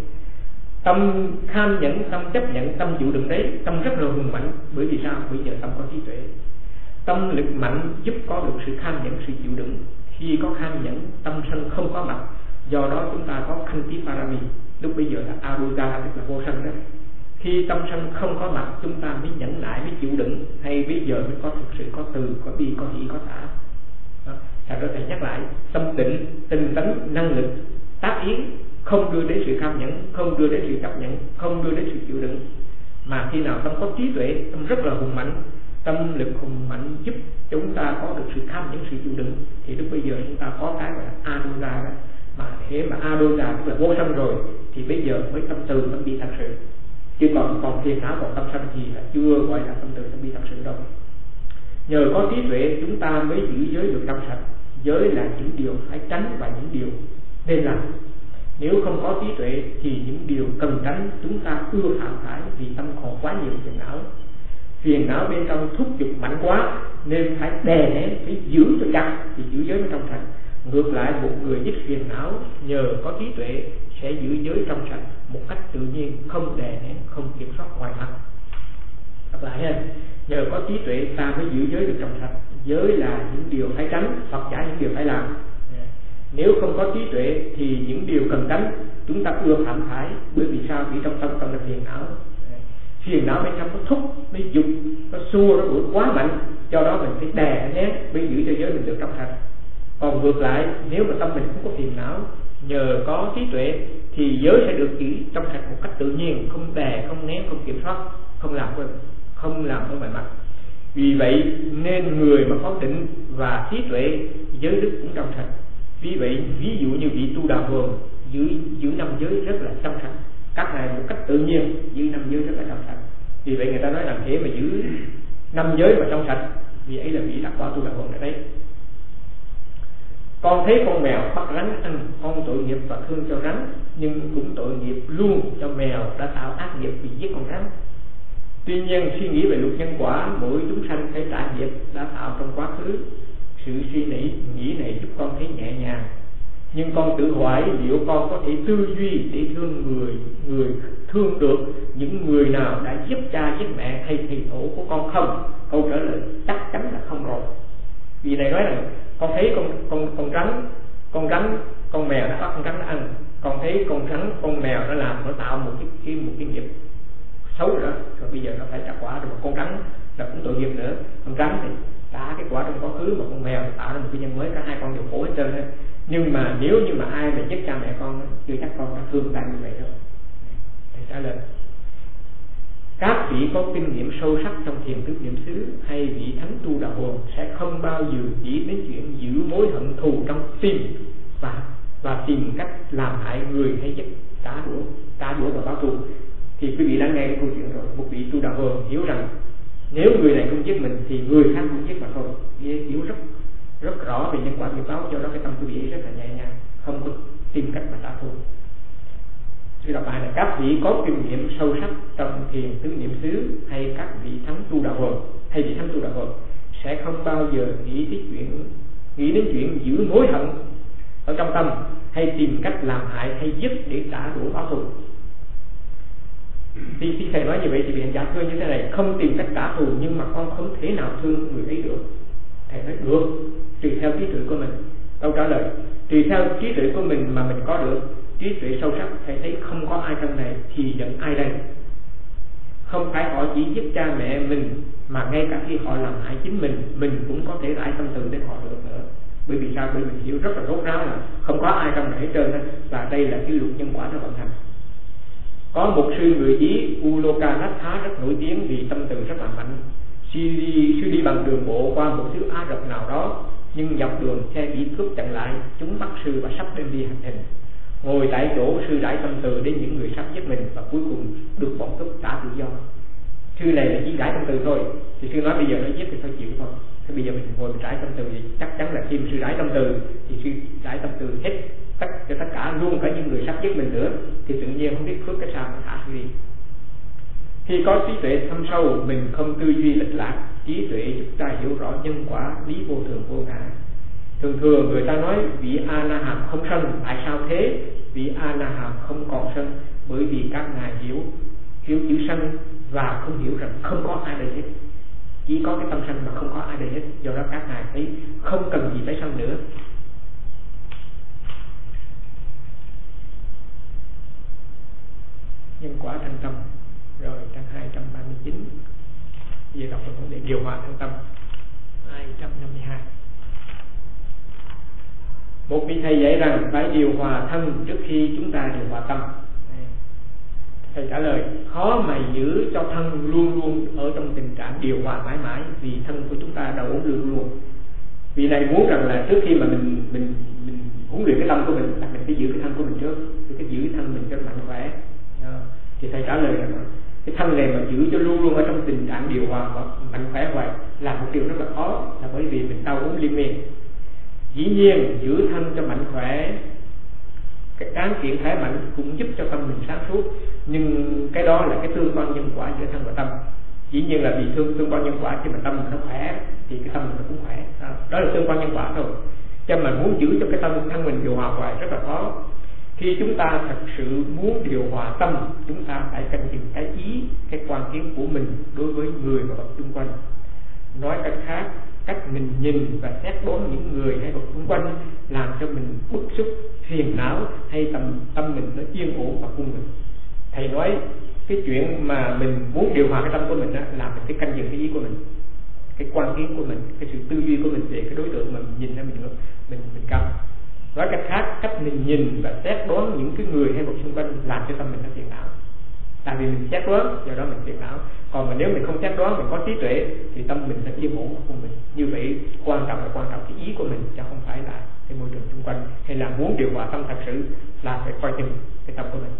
Tâm kham nhẫn, tâm chấp nhận, tâm chịu đựng đấy, tâm rất là hùng mạnh. Bởi vì sao? Bởi giờ tâm có trí tuệ. Tâm lực mạnh giúp có được sự kham nhẫn, sự chịu đựng. Khi có kham nhẫn, tâm sân không có mặt. Do đó chúng ta có Khanti Parami. Lúc bây giờ là Aruga, tức là vô sân đó. Khi tâm sân không có mặt, chúng ta mới nhẫn nại, mới chịu đựng. Hay bây giờ mới có thực sự có từ, có bi, có hỷ, có xả. Thật ra thầy nhắc lại: tâm định, tinh tấn, năng lực, tác ý không đưa đến sự kham nhẫn, không đưa đến sự chấp nhận, không đưa đến sự chịu đựng. Mà khi nào tâm có trí tuệ, tâm rất là hùng mạnh, tâm lực hùng mạnh giúp chúng ta có được sự kham nhẫn, sự chịu đựng, thì lúc bây giờ chúng ta có cái gọi là Anuga đó. Mà thế mà Anuga tức là vô sân rồi thì bây giờ mới tâm từ, tâm bi thật sự. Chứ còn còn phiền não, còn tâm sân thì là chưa gọi là tâm từ, tâm bi thật sự đâu. Nhờ có trí tuệ chúng ta mới giữ giới được trong sạch. Giới là những điều phải tránh và những điều nên làm. Nếu không có trí tuệ thì những điều cần tránh chúng ta ưa phạm phải, vì tâm còn quá nhiều phiền não. Phiền não bên trong thúc giục mạnh quá nên phải đè nén, phải giữ cho chặt thì giữ giới trong sạch. Ngược lại, một người ít phiền não nhờ có trí tuệ sẽ giữ giới trong sạch một cách tự nhiên, không đè nén, không kiểm soát ngoài mặt. Đọc lại ha, nhờ có trí tuệ ta mới giữ giới được trong sạch. Giới là những điều phải tránh hoặc giả những điều phải làm. Nếu không có trí tuệ thì những điều cần tránh chúng ta ưa phạm phải. Bởi vì sao? Vì trong tâm tâm là phiền não. Phiền não bên trong nó thúc, nó dục, nó xua, nó đuổi quá mạnh. Do đó mình phải đè nén mới giữ cho giới mình được trong sạch. Còn ngược lại, nếu mà tâm mình không có phiền não, nhờ có trí tuệ thì giới sẽ được giữ trong sạch một cách tự nhiên, không đè, không nén, không kiểm soát, không làm không làm ở ngoài mặt. Vì vậy nên người mà có định và trí tuệ, giới đức cũng trong sạch. Vì vậy ví dụ như vị tu đạo hồn giữ giữ năm giới rất là trong sạch, các ngài một cách tự nhiên giữ năm giới rất là trong sạch. Vì vậy người ta nói rằng thế mà giữ năm giới mà trong sạch, vì ấy là vị đắc quả tu đạo hồn ở đấy. Con thấy con mèo bắt rắn ăn, con tội nghiệp và thương cho rắn, nhưng cũng tội nghiệp luôn cho mèo đã tạo ác nghiệp vì giết con rắn. Tuy nhiên suy nghĩ về luật nhân quả, mỗi chúng sanh phải trả nghiệp đã tạo trong quá khứ. Sự suy nghĩ nghĩ này giúp con thấy nhẹ nhàng. Nhưng con tự hỏi liệu con có thể tư duy để thương người người thương được những người nào đã giết cha giết mẹ hay thầy tổ của con không? Câu trả lời chắc chắn là không rồi. Vì này nói rằng con thấy con con con rắn con rắn con mèo đã bắt con rắn nó ăn, con thấy con rắn con mèo nó làm nó tạo một cái, cái một cái nghiệp xấu rồi đó, rồi bây giờ nó phải trả quả. Rồi một con rắn là cũng tội nghiệp nữa. Con rắn thì đã cái quả trong quá khứ, mà con mèo tạo ra một cái nhân mới, cả hai con đều khổ hết trơn hết. Nhưng mà nếu như mà ai mà giết cha mẹ con, chưa chắc con đã thương ta như vậy đâu. Thầy trả lời: các vị có kinh nghiệm sâu sắc trong thiền thức niệm xứ hay vị thánh tu đạo hồn sẽ không bao giờ nghĩ đến chuyện giữ mối hận thù trong tim và và tìm cách làm hại người hay giết trả đũa trả đũa và báo thù. Thì quý vị đã nghe cái câu chuyện rồi. Một vị tu đạo hồn hiểu rằng nếu người này không giết mình thì người khác không giết mà thôi. Hiểu rất rất rõ về nhân quả nghiệp báo, cho đó cái tâm quý vị rất là nhẹ nhàng, không có tìm cách mà trả thù. Tôi đọc lại là: các vị có kinh nghiệm sâu sắc trong thiền tứ niệm xứ hay các vị thánh tu đạo hồn hay vị thánh tu đạo hồn sẽ không bao giờ nghĩ đến chuyện nghĩ đến chuyện giữ mối hận ở trong tâm hay tìm cách làm hại hay giết để trả đũa báo thù. Thì khi thầy nói như vậy thì vị giả thưa như thế này: không tìm cách trả thù nhưng mà con không thể nào thương người ấy được. Thầy nói được, tùy theo trí tuệ của mình. Câu trả lời: tùy theo trí tuệ của mình mà mình có được. Trí tuệ sâu sắc thầy thấy không có ai trong này thì giận ai đây. Không phải họ chỉ giết cha mẹ mình, mà ngay cả khi họ làm hại chính mình, mình cũng có thể rải tâm từ đến họ được nữa. Bởi vì sao? Bởi mình hiểu rất là rốt ráo là không có ai trong này hết trơn á, và đây là cái luật nhân quả nó vận hành. Có một sư người Ý Ulokanatha rất nổi tiếng vì tâm từ rất là mạnh. Sư đi, sư đi bằng đường bộ qua một xứ Ả Rập nào đó, nhưng dọc đường xe bị cướp chặn lại, chúng bắt sư và sắp đem đi hành hình. Ngồi tại chỗ, sư rải tâm từ đến những người sắp giết mình và cuối cùng được bọn cướp trả tự do. Sư này là chỉ rải tâm từ thôi, thì sư nói bây giờ nó giết thì thôi chịu thôi. Thế bây giờ mình ngồi mình rải tâm từ thì chắc chắn là khi mà sư rải tâm từ thì sư rải tâm từ hết tất cho tất cả, luôn cả những người sắp giết mình nữa, thì tự nhiên không biết phước cái sao mà thả sư đi. Khi có trí tuệ thâm sâu, mình không tư duy lệch lạc. Trí tuệ giúp ta hiểu rõ nhân quả, lý vô thường vô ngã. Thường thường người ta nói vị A Na Hàm không sân. Tại sao thế? Vị A Na Hàm không còn sân, bởi vì các ngài hiểu hiểu chữ sân và không hiểu rằng không có ai đây hết, chỉ có cái tâm sân mà không có ai đây hết. Do đó các ngài thấy không cần gì phải sân nữa. Nhân quả thành tâm. Rồi trang hai trăm ba mươi chín về đọc về vấn đề điều hòa thân tâm. Hai trăm năm mươi hai. Một vị thầy dạy rằng phải điều hòa thân trước khi chúng ta điều hòa tâm. Thầy trả lời: khó mà giữ cho thân luôn luôn ở trong tình trạng điều hòa mãi mãi, vì thân của chúng ta đau ốm luôn luôn. Vị này muốn rằng là trước khi mà mình mình mình huấn luyện cái tâm của mình, là mình phải giữ cái thân của mình trước, để cái giữ thân mình cho mạnh khỏe. Thì thầy trả lời rằng cái thân này mà giữ cho luôn luôn ở trong tình trạng điều hòa và mạnh khỏe hoài là một điều rất là khó, là bởi vì mình đau ốm liên miên. Dĩ nhiên giữ thân cho mạnh khỏe, cái tráng kiện khỏe mạnh cũng giúp cho tâm mình sáng suốt, nhưng cái đó là cái tương quan nhân quả giữa thân và tâm. Dĩ nhiên là vì tương tương quan nhân quả, khi mà tâm mình nó khỏe thì cái tâm mình nó cũng khỏe. Đó là tương quan nhân quả thôi. Cho mà muốn giữ cho cái tâm thân mình điều hòa hoài rất là khó. Khi chúng ta thật sự muốn điều hòa tâm, chúng ta phải canh chừng cái ý, cái quan kiến của mình đối với người và vật xung quanh. Nói cách khác, cách mình nhìn và xét đoán những người hay vật xung quanh làm cho mình bức xúc, phiền não, hay tâm tâm mình nó yên ổn và cung mình. Thầy nói cái chuyện mà mình muốn điều hòa cái tâm của mình đó, là mình phải canh chừng cái ý của mình, cái quan kiến của mình, cái sự tư duy của mình về cái đối tượng mà mình nhìn ra mình mình mình căm. Nói cách khác, cách mình nhìn và xét đoán những cái người hay vật xung quanh làm cho tâm mình nó phiền não. Tại vì mình xét đoán, do đó mình phiền não. Còn mà nếu mình không xét đoán, mình có trí tuệ thì tâm mình nó yên ổn của mình. Như vậy quan trọng là quan trọng cái ý của mình, chứ không phải là cái môi trường xung quanh. Hay là muốn điều hòa tâm thật sự là phải coi chừng cái tâm của mình.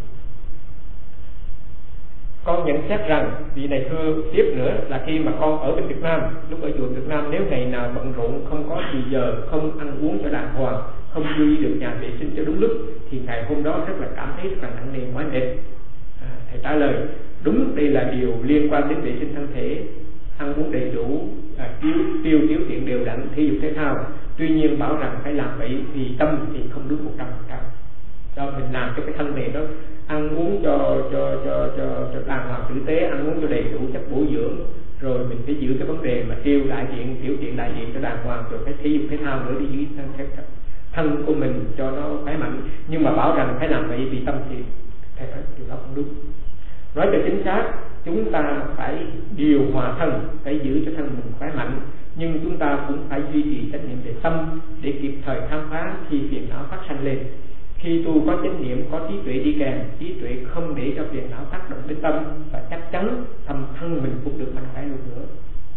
Con nhận xét rằng, vị này thưa tiếp nữa, là khi mà con ở bên Việt Nam, lúc ở chùa Việt Nam, nếu ngày nào bận rộn, không có thì giờ, không ăn uống cho đàng hoàng, không duy được nhà vệ sinh cho đúng lúc, thì ngày hôm đó rất là cảm thấy rất là nặng nề mỏi mệt. À, thầy trả lời: đúng, đây là điều liên quan đến vệ sinh thân thể, ăn uống đầy đủ, à, tiêu tiêu thiếu tiện đều đặn, thể dục thể thao. Tuy nhiên bảo rằng phải làm vậy vì tâm thì không đúng một trăm phần trăm. Do mình làm cho cái thân này nó ăn uống cho cho cho cho, cho đàng hoàng tử tế, ăn uống cho đầy đủ chất bổ dưỡng, rồi mình phải giữ cái vấn đề mà tiêu đại diện, tiểu tiện đại diện cho đàng hoàng, rồi phải thể dục thể thao nữa để giữ thân thân của mình cho nó khỏe mạnh. Nhưng mà bảo rằng phải làm vậy vì tâm thì thầy nói điều đó không đúng. Nói cho chính xác, chúng ta phải điều hòa thân, phải giữ cho thân mình khỏe mạnh, nhưng chúng ta cũng phải duy trì trách nhiệm về tâm để kịp thời khám phá khi phiền não phát sanh lên. Khi tu có chánh niệm, có trí tuệ đi kèm, trí tuệ không để cho phiền não tác động đến tâm, và chắc chắn tâm thân mình cũng được mạnh khỏe luôn nữa.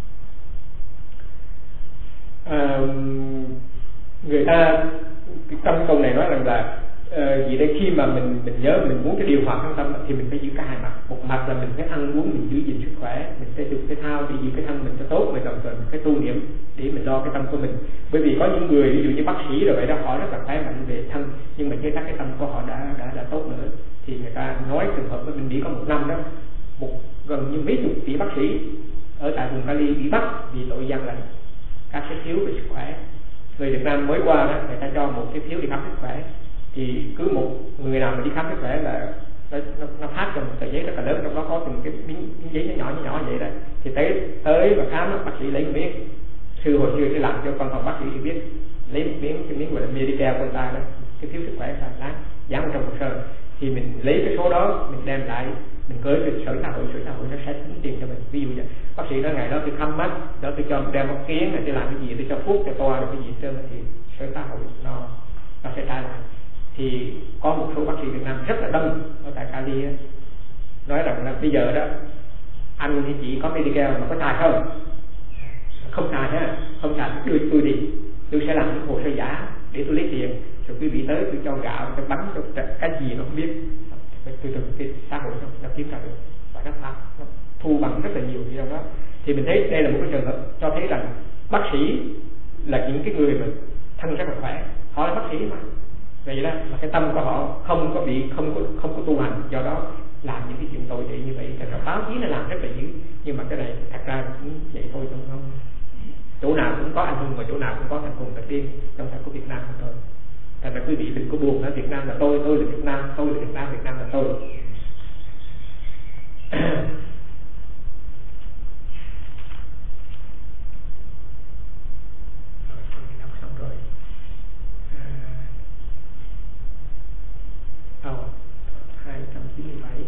À, người ta trong câu này nói rằng là uh, vì đây khi mà mình mình nhớ mình muốn cái điều hòa thân tâm thì mình phải giữ cả hai mặt. Một mặt là mình phải ăn uống, mình giữ gìn sức khỏe, mình thể dục thể thao để giữ cái thân mình cho tốt, mình đồng thời mình phải tu niệm để mình lo cái tâm của mình. Bởi vì có những người ví dụ như bác sĩ rồi vậy đó, họ rất là khỏe mạnh về thân, nhưng mà chưa chắc cái tâm của họ đã đã đã tốt nữa. Thì người ta nói trường hợp ở bên Mỹ có một năm đó, một gần như mấy chục tỷ bác sĩ ở tại vùng Cali bị bắt vì tội gian lận các cái phiếu về sức khỏe. Người Việt Nam mới qua đó, người ta cho một cái phiếu đi khám sức khỏe, thì cứ một người nào mà đi khám sức khỏe là nó, nó, nó phát cho một tờ giấy rất là lớn, trong đó có từng cái miếng, miếng giấy nhỏ nhỏ nhỏ vậy đó. Thì tới tới và khám đó, bác sĩ lấy một miếng, sư hồi xưa sẽ làm cho con phòng bác sĩ biết, lấy một miếng cái miếng gọi là Medicare của người ta đó, cái phiếu sức khỏe là lá dán trong hồ sơ, thì mình lấy cái số đó mình đem lại mình cưới cái sở xã hội, sở xã hội nó sẽ tính tiền cho mình. Ví dụ như bác sĩ nói ngày đó tôi khăm mắt, đó tôi cho đeo mắt kiến, tôi làm cái gì, tôi cho thuốc cho toa được cái gì trơn, thì sở xã hội nó nó sẽ trả lại. Thì có một số bác sĩ Việt Nam rất là đông ở tại Cali nói rằng là bây giờ đó anh thì chỉ có Medicare mà có xài không? Không xài ha, không xài đưa tôi đi, tôi sẽ làm những hồ sơ giả để tôi lấy tiền, rồi quý vị tới tôi cho gạo, cho bánh, cho cái gì nó không biết, tôi tưởng cái xã hội nó, nó kiếm ra được và nó, nó thu bằng rất là nhiều gì trong đó. Thì mình thấy đây là một cái trường hợp cho thấy rằng bác sĩ là những cái người mà thân rất là khỏe, họ là bác sĩ mà, vậy đó mà cái tâm của họ không có bị không có không có tu hành, do đó làm những cái chuyện tồi tệ như vậy. Thật ra báo chí nó làm rất là dữ, nhưng mà cái này thật ra cũng vậy thôi, không không chỗ nào cũng có anh hùng và chỗ nào cũng có thằng hùng thật điên trong thật của Việt Nam thôi. Thành ra quý vị đừng có buồn nói Việt Nam là tôi, tôi là Việt Nam, tôi là Việt Nam, Việt Nam là tôi. Xong rồi. À, hai trăm chín mươi bảy.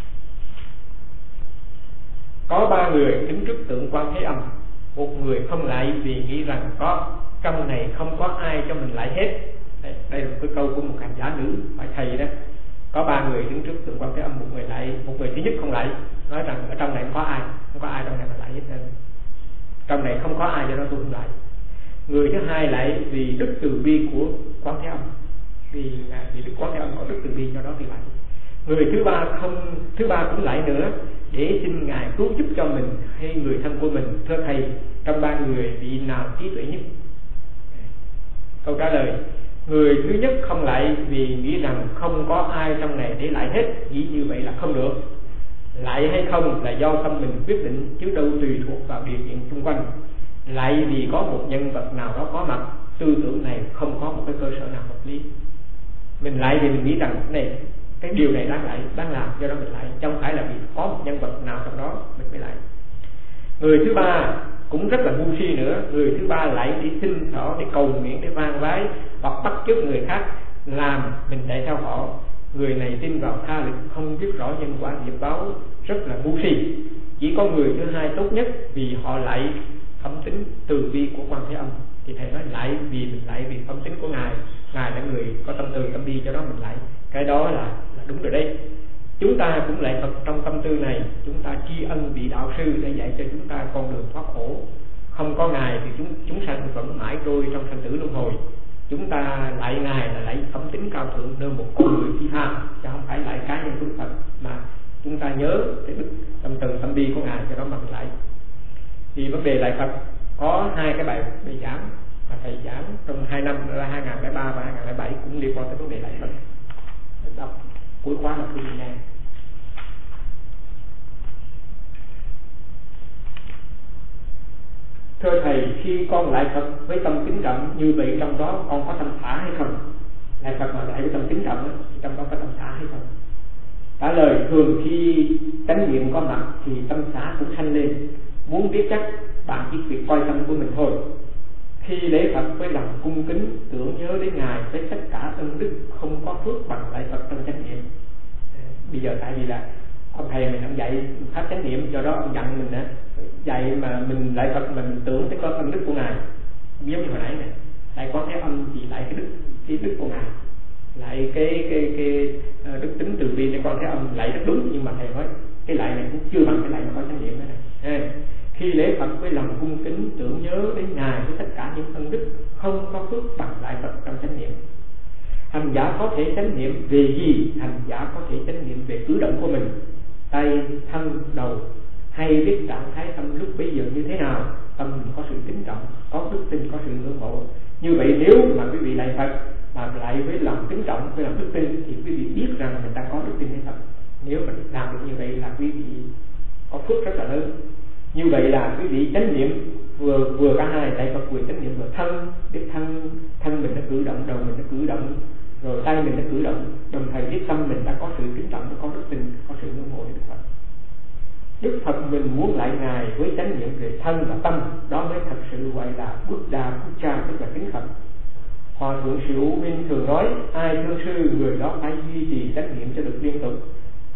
Có ba người đứng trước tượng Quan Thế Âm, một người không lại vì nghĩ rằng có trong này không có ai cho mình lại hết. Đây, đây là một cái câu của một hành giả nữ phải thầy đó. Có ba người đứng trước tượng Quan Thế Âm, một người lại, một người thứ nhất không lại, nói rằng ở trong này không có ai, không có ai trong này mà lại hết nên trong này không có ai, cho nó tôi không lại. Người thứ hai lại vì đức từ bi của Quán Thế Âm, vì vì đức Quán Thế Âm có đức từ bi, cho đó thì lại. Người thứ ba không thứ ba cũng lại nữa để xin ngài cứu giúp cho mình hay người thân của mình. Thưa thầy, trong ba người vị nào trí tuệ nhất? Câu trả lời: người thứ nhất không lại vì nghĩ rằng không có ai trong này để lại hết, nghĩ như vậy là không được. Lại hay không là do tâm mình quyết định, chứ đâu tùy thuộc vào điều kiện xung quanh. Lại vì có một nhân vật nào đó có mặt, tư tưởng này không có một cái cơ sở nào hợp lý. Mình lại vì mình nghĩ rằng này, cái điều này đáng lại, đáng làm, do đó mình lại, chứ không phải là vì có một nhân vật nào trong đó mình mới lại. Người thứ ba cũng rất là ngu si nữa. Người thứ ba lại đi xin họ, để cầu nguyện, để van vái hoặc bắt chước người khác làm mình chạy theo họ. Người này tin vào tha lực, không biết rõ nhân quả nghiệp báo, rất là ngu si. Chỉ có người thứ hai tốt nhất, vì họ lại phẩm tính từ bi của Quan Thế Âm. Thì thầy nói lại vì mình lại vì phẩm tính của ngài, ngài là người có tâm từ tâm bi, cho đó mình lại. Cái đó là, là đúng rồi đấy. Chúng ta cũng lại Phật trong tâm tư này, chúng ta tri ân vị đạo sư để dạy cho chúng ta con đường thoát khổ. Không có ngài thì chúng chúng sanh vẫn mãi trôi trong sanh tử luân hồi. Chúng ta lại ngài là lại phẩm tính cao thượng nơi một con người phi phạm, chứ không phải lại cá nhân Đức Phật, mà chúng ta nhớ cái đức tâm từ tâm bi của ngài, cho đó mà mình lại. Thì vấn đề lại Phật có hai cái bài bài giảng mà thầy giảng trong hai năm là hai nghìn lẻ ba và hai nghìn lẻ bảy cũng liên quan tới vấn đề lại Phật. Đọc cuối khóa là thư này. Thưa thầy, khi con lại Phật với tâm kính trọng như vậy, trong đó con có tâm xả hay không? Lại Phật mà lại với tâm kính trọng thì trong đó có tâm xả hay không? Trả lời: thường khi chánh niệm có mặt thì tâm xả cũng sanh lên. Muốn biết chắc, bạn chỉ việc coi tâm của mình thôi. Khi lễ Phật với lòng cung kính, tưởng nhớ đến ngài với tất cả ân đức, không có phước bằng lại Phật trong chánh niệm. Bây giờ tại vì là ông thầy mình ông dạy pháp chánh niệm, do đó ông dặn mình á, dạy mà mình lại Phật mình tưởng tới có ân đức của ngài. Giống như hồi nãy này, lại có cái âm thì lại cái đức cái đức của ngài, lại cái cái cái, cái đức tính từ bi để con cái âm lại rất đúng, nhưng mà thầy nói cái lại này cũng chưa bằng cái lại mà có chánh niệm này. À, khi lễ Phật với lòng cung kính, tưởng nhớ đến ngài với tất cả những ân đức, không có phước bằng lại Phật trong chánh niệm. Hành giả có thể chánh niệm về gì? Hành giả có thể chánh niệm về cử động của mình, tay, thân, đầu, hay biết trạng thái tâm lúc bây giờ như thế nào. Tâm mình có sự kính trọng, có đức tin, có sự ngưỡng mộ. Như vậy nếu mà quý vị lại Phật mà lại với lòng kính trọng, với lòng đức tin, thì quý vị biết rằng mình đang có đức tin hay không. Nếu mình làm được như vậy là quý vị có phước rất là lớn. Như vậy là quý vị chánh niệm vừa vừa cả hai, tại Phật vừa chánh niệm vừa thân, biết thân thân mình nó cử động, đầu mình nó cử động, rồi tay mình nó cử động, đồng thời biết tâm mình đã có sự kính trọng, có đức tin, có sự ngưỡng mộ Đức Phật. Đức Phật mình muốn lại ngài với chánh niệm về thân và tâm, đó mới thật sự gọi là Buddha Puja, tức là kính Phật. Hòa thượng Sĩ Hữu Minh thường nói: ai thương sư người đó phải duy trì chánh niệm cho được liên tục. Ai hành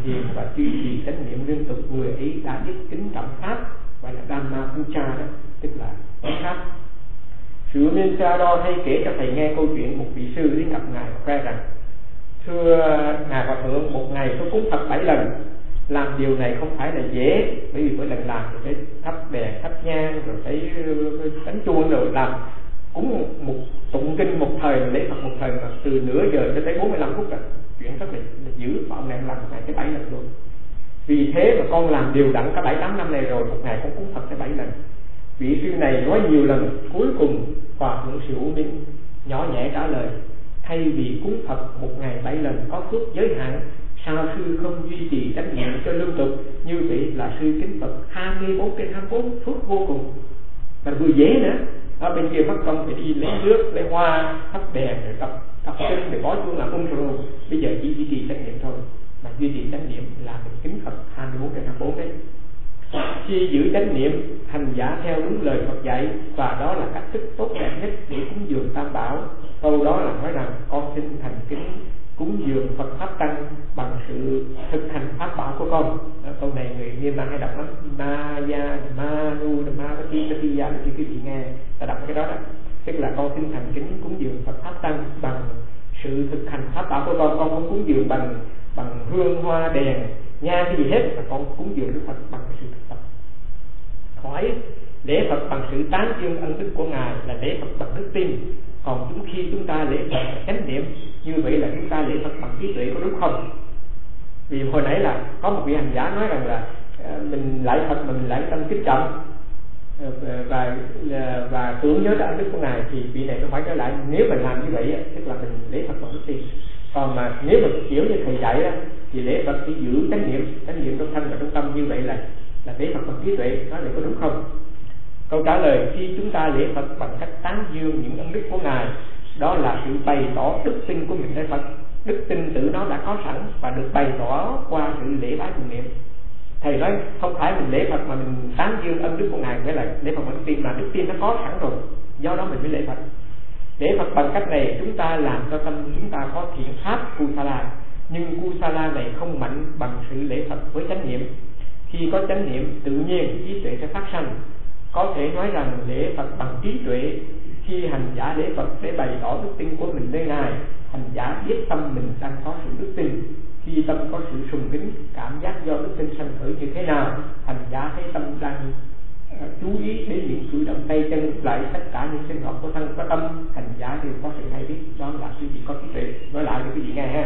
thiền và duy trì chánh niệm liên tục, người ấy đã biết kính trọng pháp, gọi là Dhamma Puja đó, tức là kính pháp. Sư Minh Sa Đo hay kể cho thầy nghe câu chuyện một vị sư đến gặp ngài và khoe rằng: thưa ngài hòa thượng, một ngày tôi cúng Phật bảy lần. Làm điều này không phải là dễ, bởi vì mỗi lần làm rồi phải thắp đèn thắp nhang, rồi phải đánh chuông, rồi làm cúng một tụng kinh một thời, lễ Phật một thời mà từ nửa giờ cho tới bốn mươi lăm phút, là chuyện rất là, là dữ. Và ông này làm một ngày tới bảy lần luôn. Vì thế mà con làm đều đặn cả bảy tám năm này rồi, một ngày con cúng Phật tới bảy lần. Vị sư này nói nhiều lần, cuối cùng Hòa thượng Sĩ U Minh nhỏ nhẹ trả lời: thay vì cúng Phật một ngày bảy lần có phước giới hạn, sao sư không duy trì chánh niệm cho liên tục? Như vậy là sư kính Phật hai mươi bốn trên hai mươi bốn, phước vô cùng và vừa dễ nữa. Ở bên kia mất công phải đi lấy nước, lấy hoa, thắp đèn, rồi đọc đọc kinh, rồi bó chuông làm ung rồi. Bây giờ chỉ duy trì chánh niệm thôi, mà duy trì chánh niệm là mình kính Phật hai mươi bốn trên hai mươi bốn đấy. Khi giữ chánh niệm, hành giả theo đúng lời Phật dạy, và đó là cách thức tốt đẹp nhất để cúng dường Tam Bảo. Câu đó là nói rằng con xin thành kính cúng dường Phật pháp tăng bằng sự thực hành pháp bảo của con. Câu này người Myanmar hay đọc lắm: Maya Manu Dhamapati Patiya, là khi quý vị nghe ta đọc cái đó đó. Tức là con xin thành kính cúng dường Phật pháp tăng bằng sự thực hành pháp bảo của con. Con không cúng dường bằng bằng hương hoa đèn nhang cái gì hết, mà con cúng dường Đức Phật bằng sự thực tập. Hỏi lễ Phật bằng sự tán dương ân đức của ngài là lễ Phật bằng đức tin, còn chúng khi chúng ta lễ Phật bằng chánh niệm, như vậy là chúng ta lễ Phật bằng trí tuệ, có đúng không? Vì hồi nãy là có một vị hành giả nói rằng là mình lạy Phật mà mình lạy tâm kính trọng và và tưởng nhớ tới ân đức của ngài, thì vị này nó phải trở lại, nếu mình làm như vậy tức là mình lễ Phật bằng đức tin. Còn mà nếu mà kiểu như thầy dạy đó, thì lễ Phật chỉ giữ chánh niệm, chánh niệm trong thân và trong tâm, như vậy là là lễ Phật bằng trí tuệ, nói vậy có đúng không? Câu trả lời: khi chúng ta lễ Phật bằng cách tán dương những ân đức của ngài, đó là sự bày tỏ đức tin của mình nơi Phật. Đức tin tự nó đã có sẵn và được bày tỏ qua sự lễ bái tụng niệm. Thầy nói không phải mình lễ Phật mà mình tán dương ân đức của ngài mới là lễ Phật bằng đức tin, mà đức tin nó có sẵn rồi, do đó mình mới lễ Phật. Lễ Phật bằng cách này chúng ta làm cho tâm chúng ta có thiện pháp Kusala, nhưng Kusala này không mạnh bằng sự lễ Phật với chánh niệm. Khi có chánh niệm, tự nhiên trí tuệ sẽ phát sanh. Có thể nói rằng lễ Phật bằng trí tuệ, khi hành giả lễ Phật để bày tỏ đức tin của mình nơi ngài, hành giả biết tâm mình đang có sự đức tin. Khi tâm có sự sùng kính, cảm giác do đức tin sanh khởi như thế nào, hành giả thấy tâm đang uh, chú ý đến những cử động tay chân, lại tất cả những sinh hoạt của thân có tâm, hành giả đều có sự hay biết. Đó là quý vị có trí tuệ. Nói lại cho quý vị nghe ha.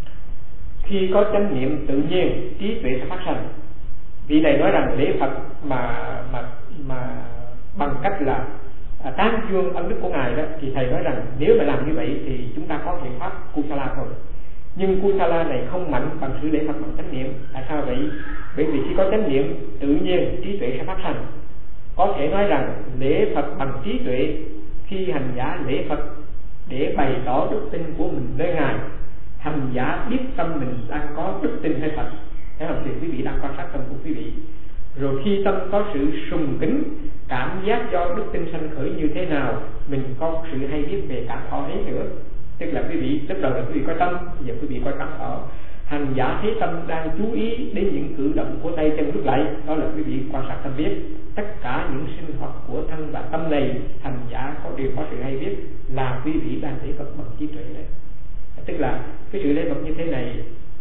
Khi có chánh niệm, tự nhiên trí tuệ sẽ phát sanh. Vị này nói rằng lễ Phật mà mà mà bằng cách là à, tán dương ân đức của ngài đó, thì thầy nói rằng nếu mà làm như vậy thì chúng ta có thiện pháp Kusala thôi. Nhưng Kusala này không mạnh bằng sự lễ Phật bằng chánh niệm. Tại sao vậy? Bởi vì khi có chánh niệm, tự nhiên trí tuệ sẽ phát sanh. Có thể nói rằng lễ Phật bằng trí tuệ, khi hành giả lễ Phật để bày tỏ đức tin của mình nơi ngài, hành giả biết tâm mình đang có đức tin nơi Phật. Thế là thì quý vị đang quan sát tâm của quý vị. Rồi khi tâm có sự sùng kính, cảm giác do đức tin sanh khởi như thế nào, mình có sự hay biết về cảm thọ ấy nữa. Tức là quý vị, lúc đầu là quý vị có tâm, bây giờ quý vị có cảm thọ. Hành giả thấy tâm đang chú ý đến những cử động của tay chân lúc lại, đó là quý vị quan sát tâm biết. Tất cả những sinh hoạt của thân và tâm này, hành giả có đều có sự hay biết, là quý vị đang lễ Phật bằng trí tuệ đấy. Tức là cái sự lễ Phật như thế này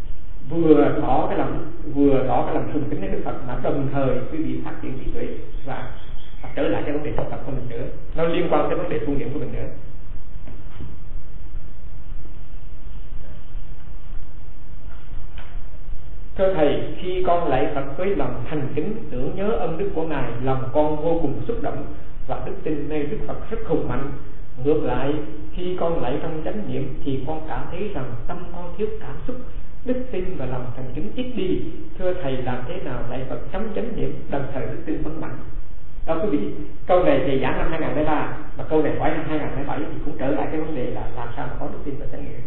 vừa tỏ cái lòng vừa tỏ cái lòng sùng kính đến Đức Phật, mà đồng thời quý vị phát triển trí tuệ và, và trở lại cái vấn đề học tập của mình nữa, nó liên quan tới vấn đề tu niệm của mình nữa. Thưa thầy, khi con lạy Phật với lòng thành kính tưởng nhớ ân đức của ngài, lòng con vô cùng xúc động và đức tin nơi Đức Phật rất hùng mạnh. Ngược lại, khi con lạy trong chánh niệm thì con cảm thấy rằng tâm con thiếu cảm xúc, đức tin và lòng thành kính ít đi. Thưa thầy, làm thế nào lạy Phật trong chánh niệm đồng thời đức tin vẫn mạnh? Đó quý vị, câu này thì giảng năm hai không không ba, mà câu này hỏi năm hai không không bảy thì cũng trở lại cái vấn đề là làm sao mà có đức tin và chánh niệm.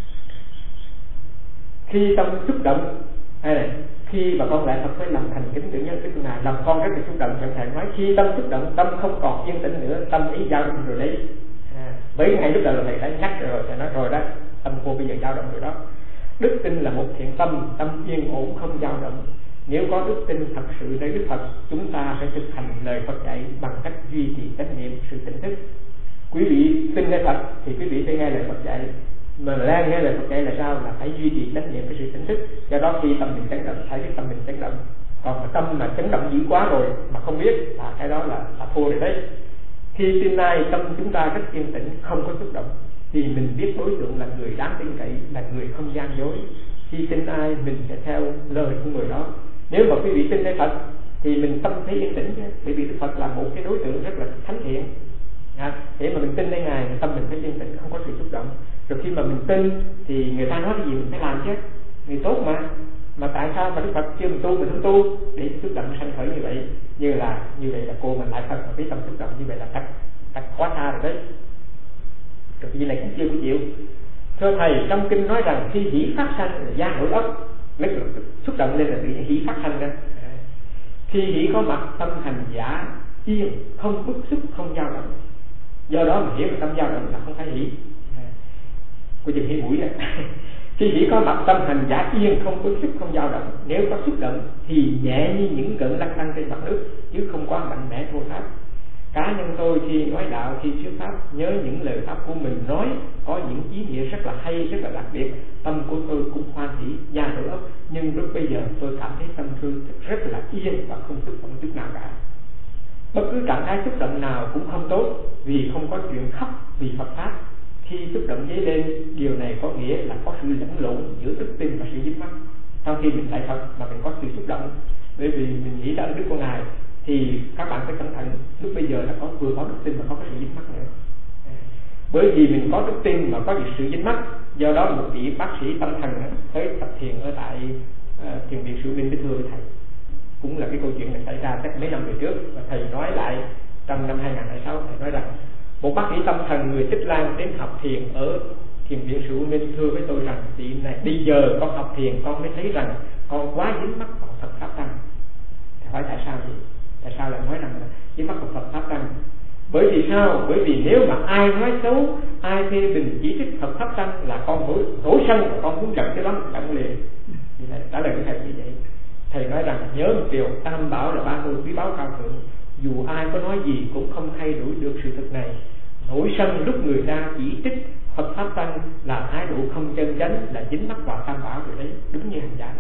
Khi tâm xúc động, hay này, khi mà con lại Phật với lòng thành kính tưởng nhớ đức của ngài, lòng con rất là xúc động. Chẳng thầy nói khi tâm xúc động, tâm không còn yên tĩnh nữa, tâm ý dao động rồi đấy. À, với ngày lúc đầu là thầy đã nhắc rồi, thầy nói rồi đó, tâm cô bây giờ dao động rồi đó. Đức tin là một thiện tâm, tâm yên ổn không dao động. Nếu có đức tin thật sự nơi Đức Phật, chúng ta phải thực hành lời Phật dạy bằng cách duy trì chánh niệm, sự tỉnh thức. Quý vị tin nơi Phật thì quý vị phải nghe lời Phật dạy. Mà là nghe lời Phật dạy là sao? Là phải duy trì chánh niệm, cái sự tỉnh thức. Do đó khi tâm mình chấn động, thấy cái tâm mình chấn động. Còn mà tâm mà chấn động dữ quá rồi mà không biết là cái đó là, là thua rồi đấy. Khi tin ai tâm chúng ta rất yên tĩnh, không có xúc động, thì mình biết đối tượng là người đáng tin cậy, là người không gian dối. Khi tin ai mình sẽ theo lời của người đó. Nếu mà quý vị tin nơi Phật thì mình tâm thấy yên tĩnh chứ, bởi vì Đức Phật là một cái đối tượng rất là thánh thiện. À, để mà mình tin nơi Ngài, tâm mình phải yên tĩnh, không có sự xúc động. Rồi khi mà mình tin thì người ta nói cái gì mình phải làm chứ, người tốt mà. Mà tại sao mà Đức Phật chưa mình tu mình không tu? Để xúc động sanh khởi như vậy, như là như vậy là cô mình lại Phật mà cái tâm xúc động như vậy là cách cách quá xa rồi đấy. Rồi cái này cũng chưa có chịu. Thưa thầy, trong kinh nói rằng khi hỷ phát sanh là gia hội ốc, mấy xúc động lên là tự nhiên hỷ phát sanh ra. Khi hỷ có mặt, tâm hành giả yên, không bức xúc, không dao động. Do đó mà hiểu là tâm dao động là không phải hỷ. Cô chừng hỷ mũi đó. Khi hỷ có mặt, tâm hành giả yên, không bức xúc, không dao động. Nếu có xúc động thì nhẹ như những gợn lăn tăn trên mặt nước, chứ không quá mạnh mẽ thô ráp. Cá nhân tôi khi nói đạo, khi thuyết pháp, nhớ những lời pháp của mình nói có những ý nghĩa rất là hay, rất là đặc biệt. Tâm của tôi cũng hoan hỷ, gia đổi ốc. Nhưng lúc bây giờ tôi cảm thấy tâm thương rất là yên và không xúc động chút nào cả. Bất cứ trạng thái xúc động nào cũng không tốt, vì không có chuyện khóc vì Phật pháp. Khi xúc động dấy lên, điều này có nghĩa là có sự lẫn lộn giữa đức tin và sự dính mắc. Sau khi mình lại Phật mà mình có sự xúc động, bởi vì mình nghĩ đến đức của Ngài, thì các bạn phải cẩn thận. Lúc bây giờ là có vừa có đức tin mà có cái sự dính mắc nữa. Bởi vì mình có đức tin mà có sự dính mắc, do đó một vị bác sĩ tâm thần tới tập thiền ở tại uh, thiền viện Sự Minh để thưa với thầy. Cũng là cái câu chuyện này xảy ra cách mấy năm về trước, và thầy nói lại trong năm hai nghìn lẻ sáu. Thầy nói rằng một bác sĩ tâm thần người Tích Lan đến học thiền ở thiền viện Sự Minh thưa với tôi rằng chị này, bây giờ con học thiền con mới thấy rằng con quá dính mắc vào Phật pháp tăng. Thầy hỏi tại sao vậy? Tại sao lại nói rằng là dính mắc vào Phật pháp tăng? Bởi vì sao? Bởi vì nếu mà ai nói xấu, ai phê bình chỉ trích Phật pháp tăng là con nổi, nổi sân và con muốn giận cái lắm, giận liền. Trả lời với thầy như vậy. Thầy nói rằng nhớ một điều, Tam Bảo là ba ngôi quý báu cao thượng, dù ai có nói gì cũng không thay đổi được sự thật này. Nổi sân lúc người ta chỉ trích Phật pháp tăng là thái độ không chân chánh, là dính mắc vào Tam Bảo rồi đấy, đúng như hành giả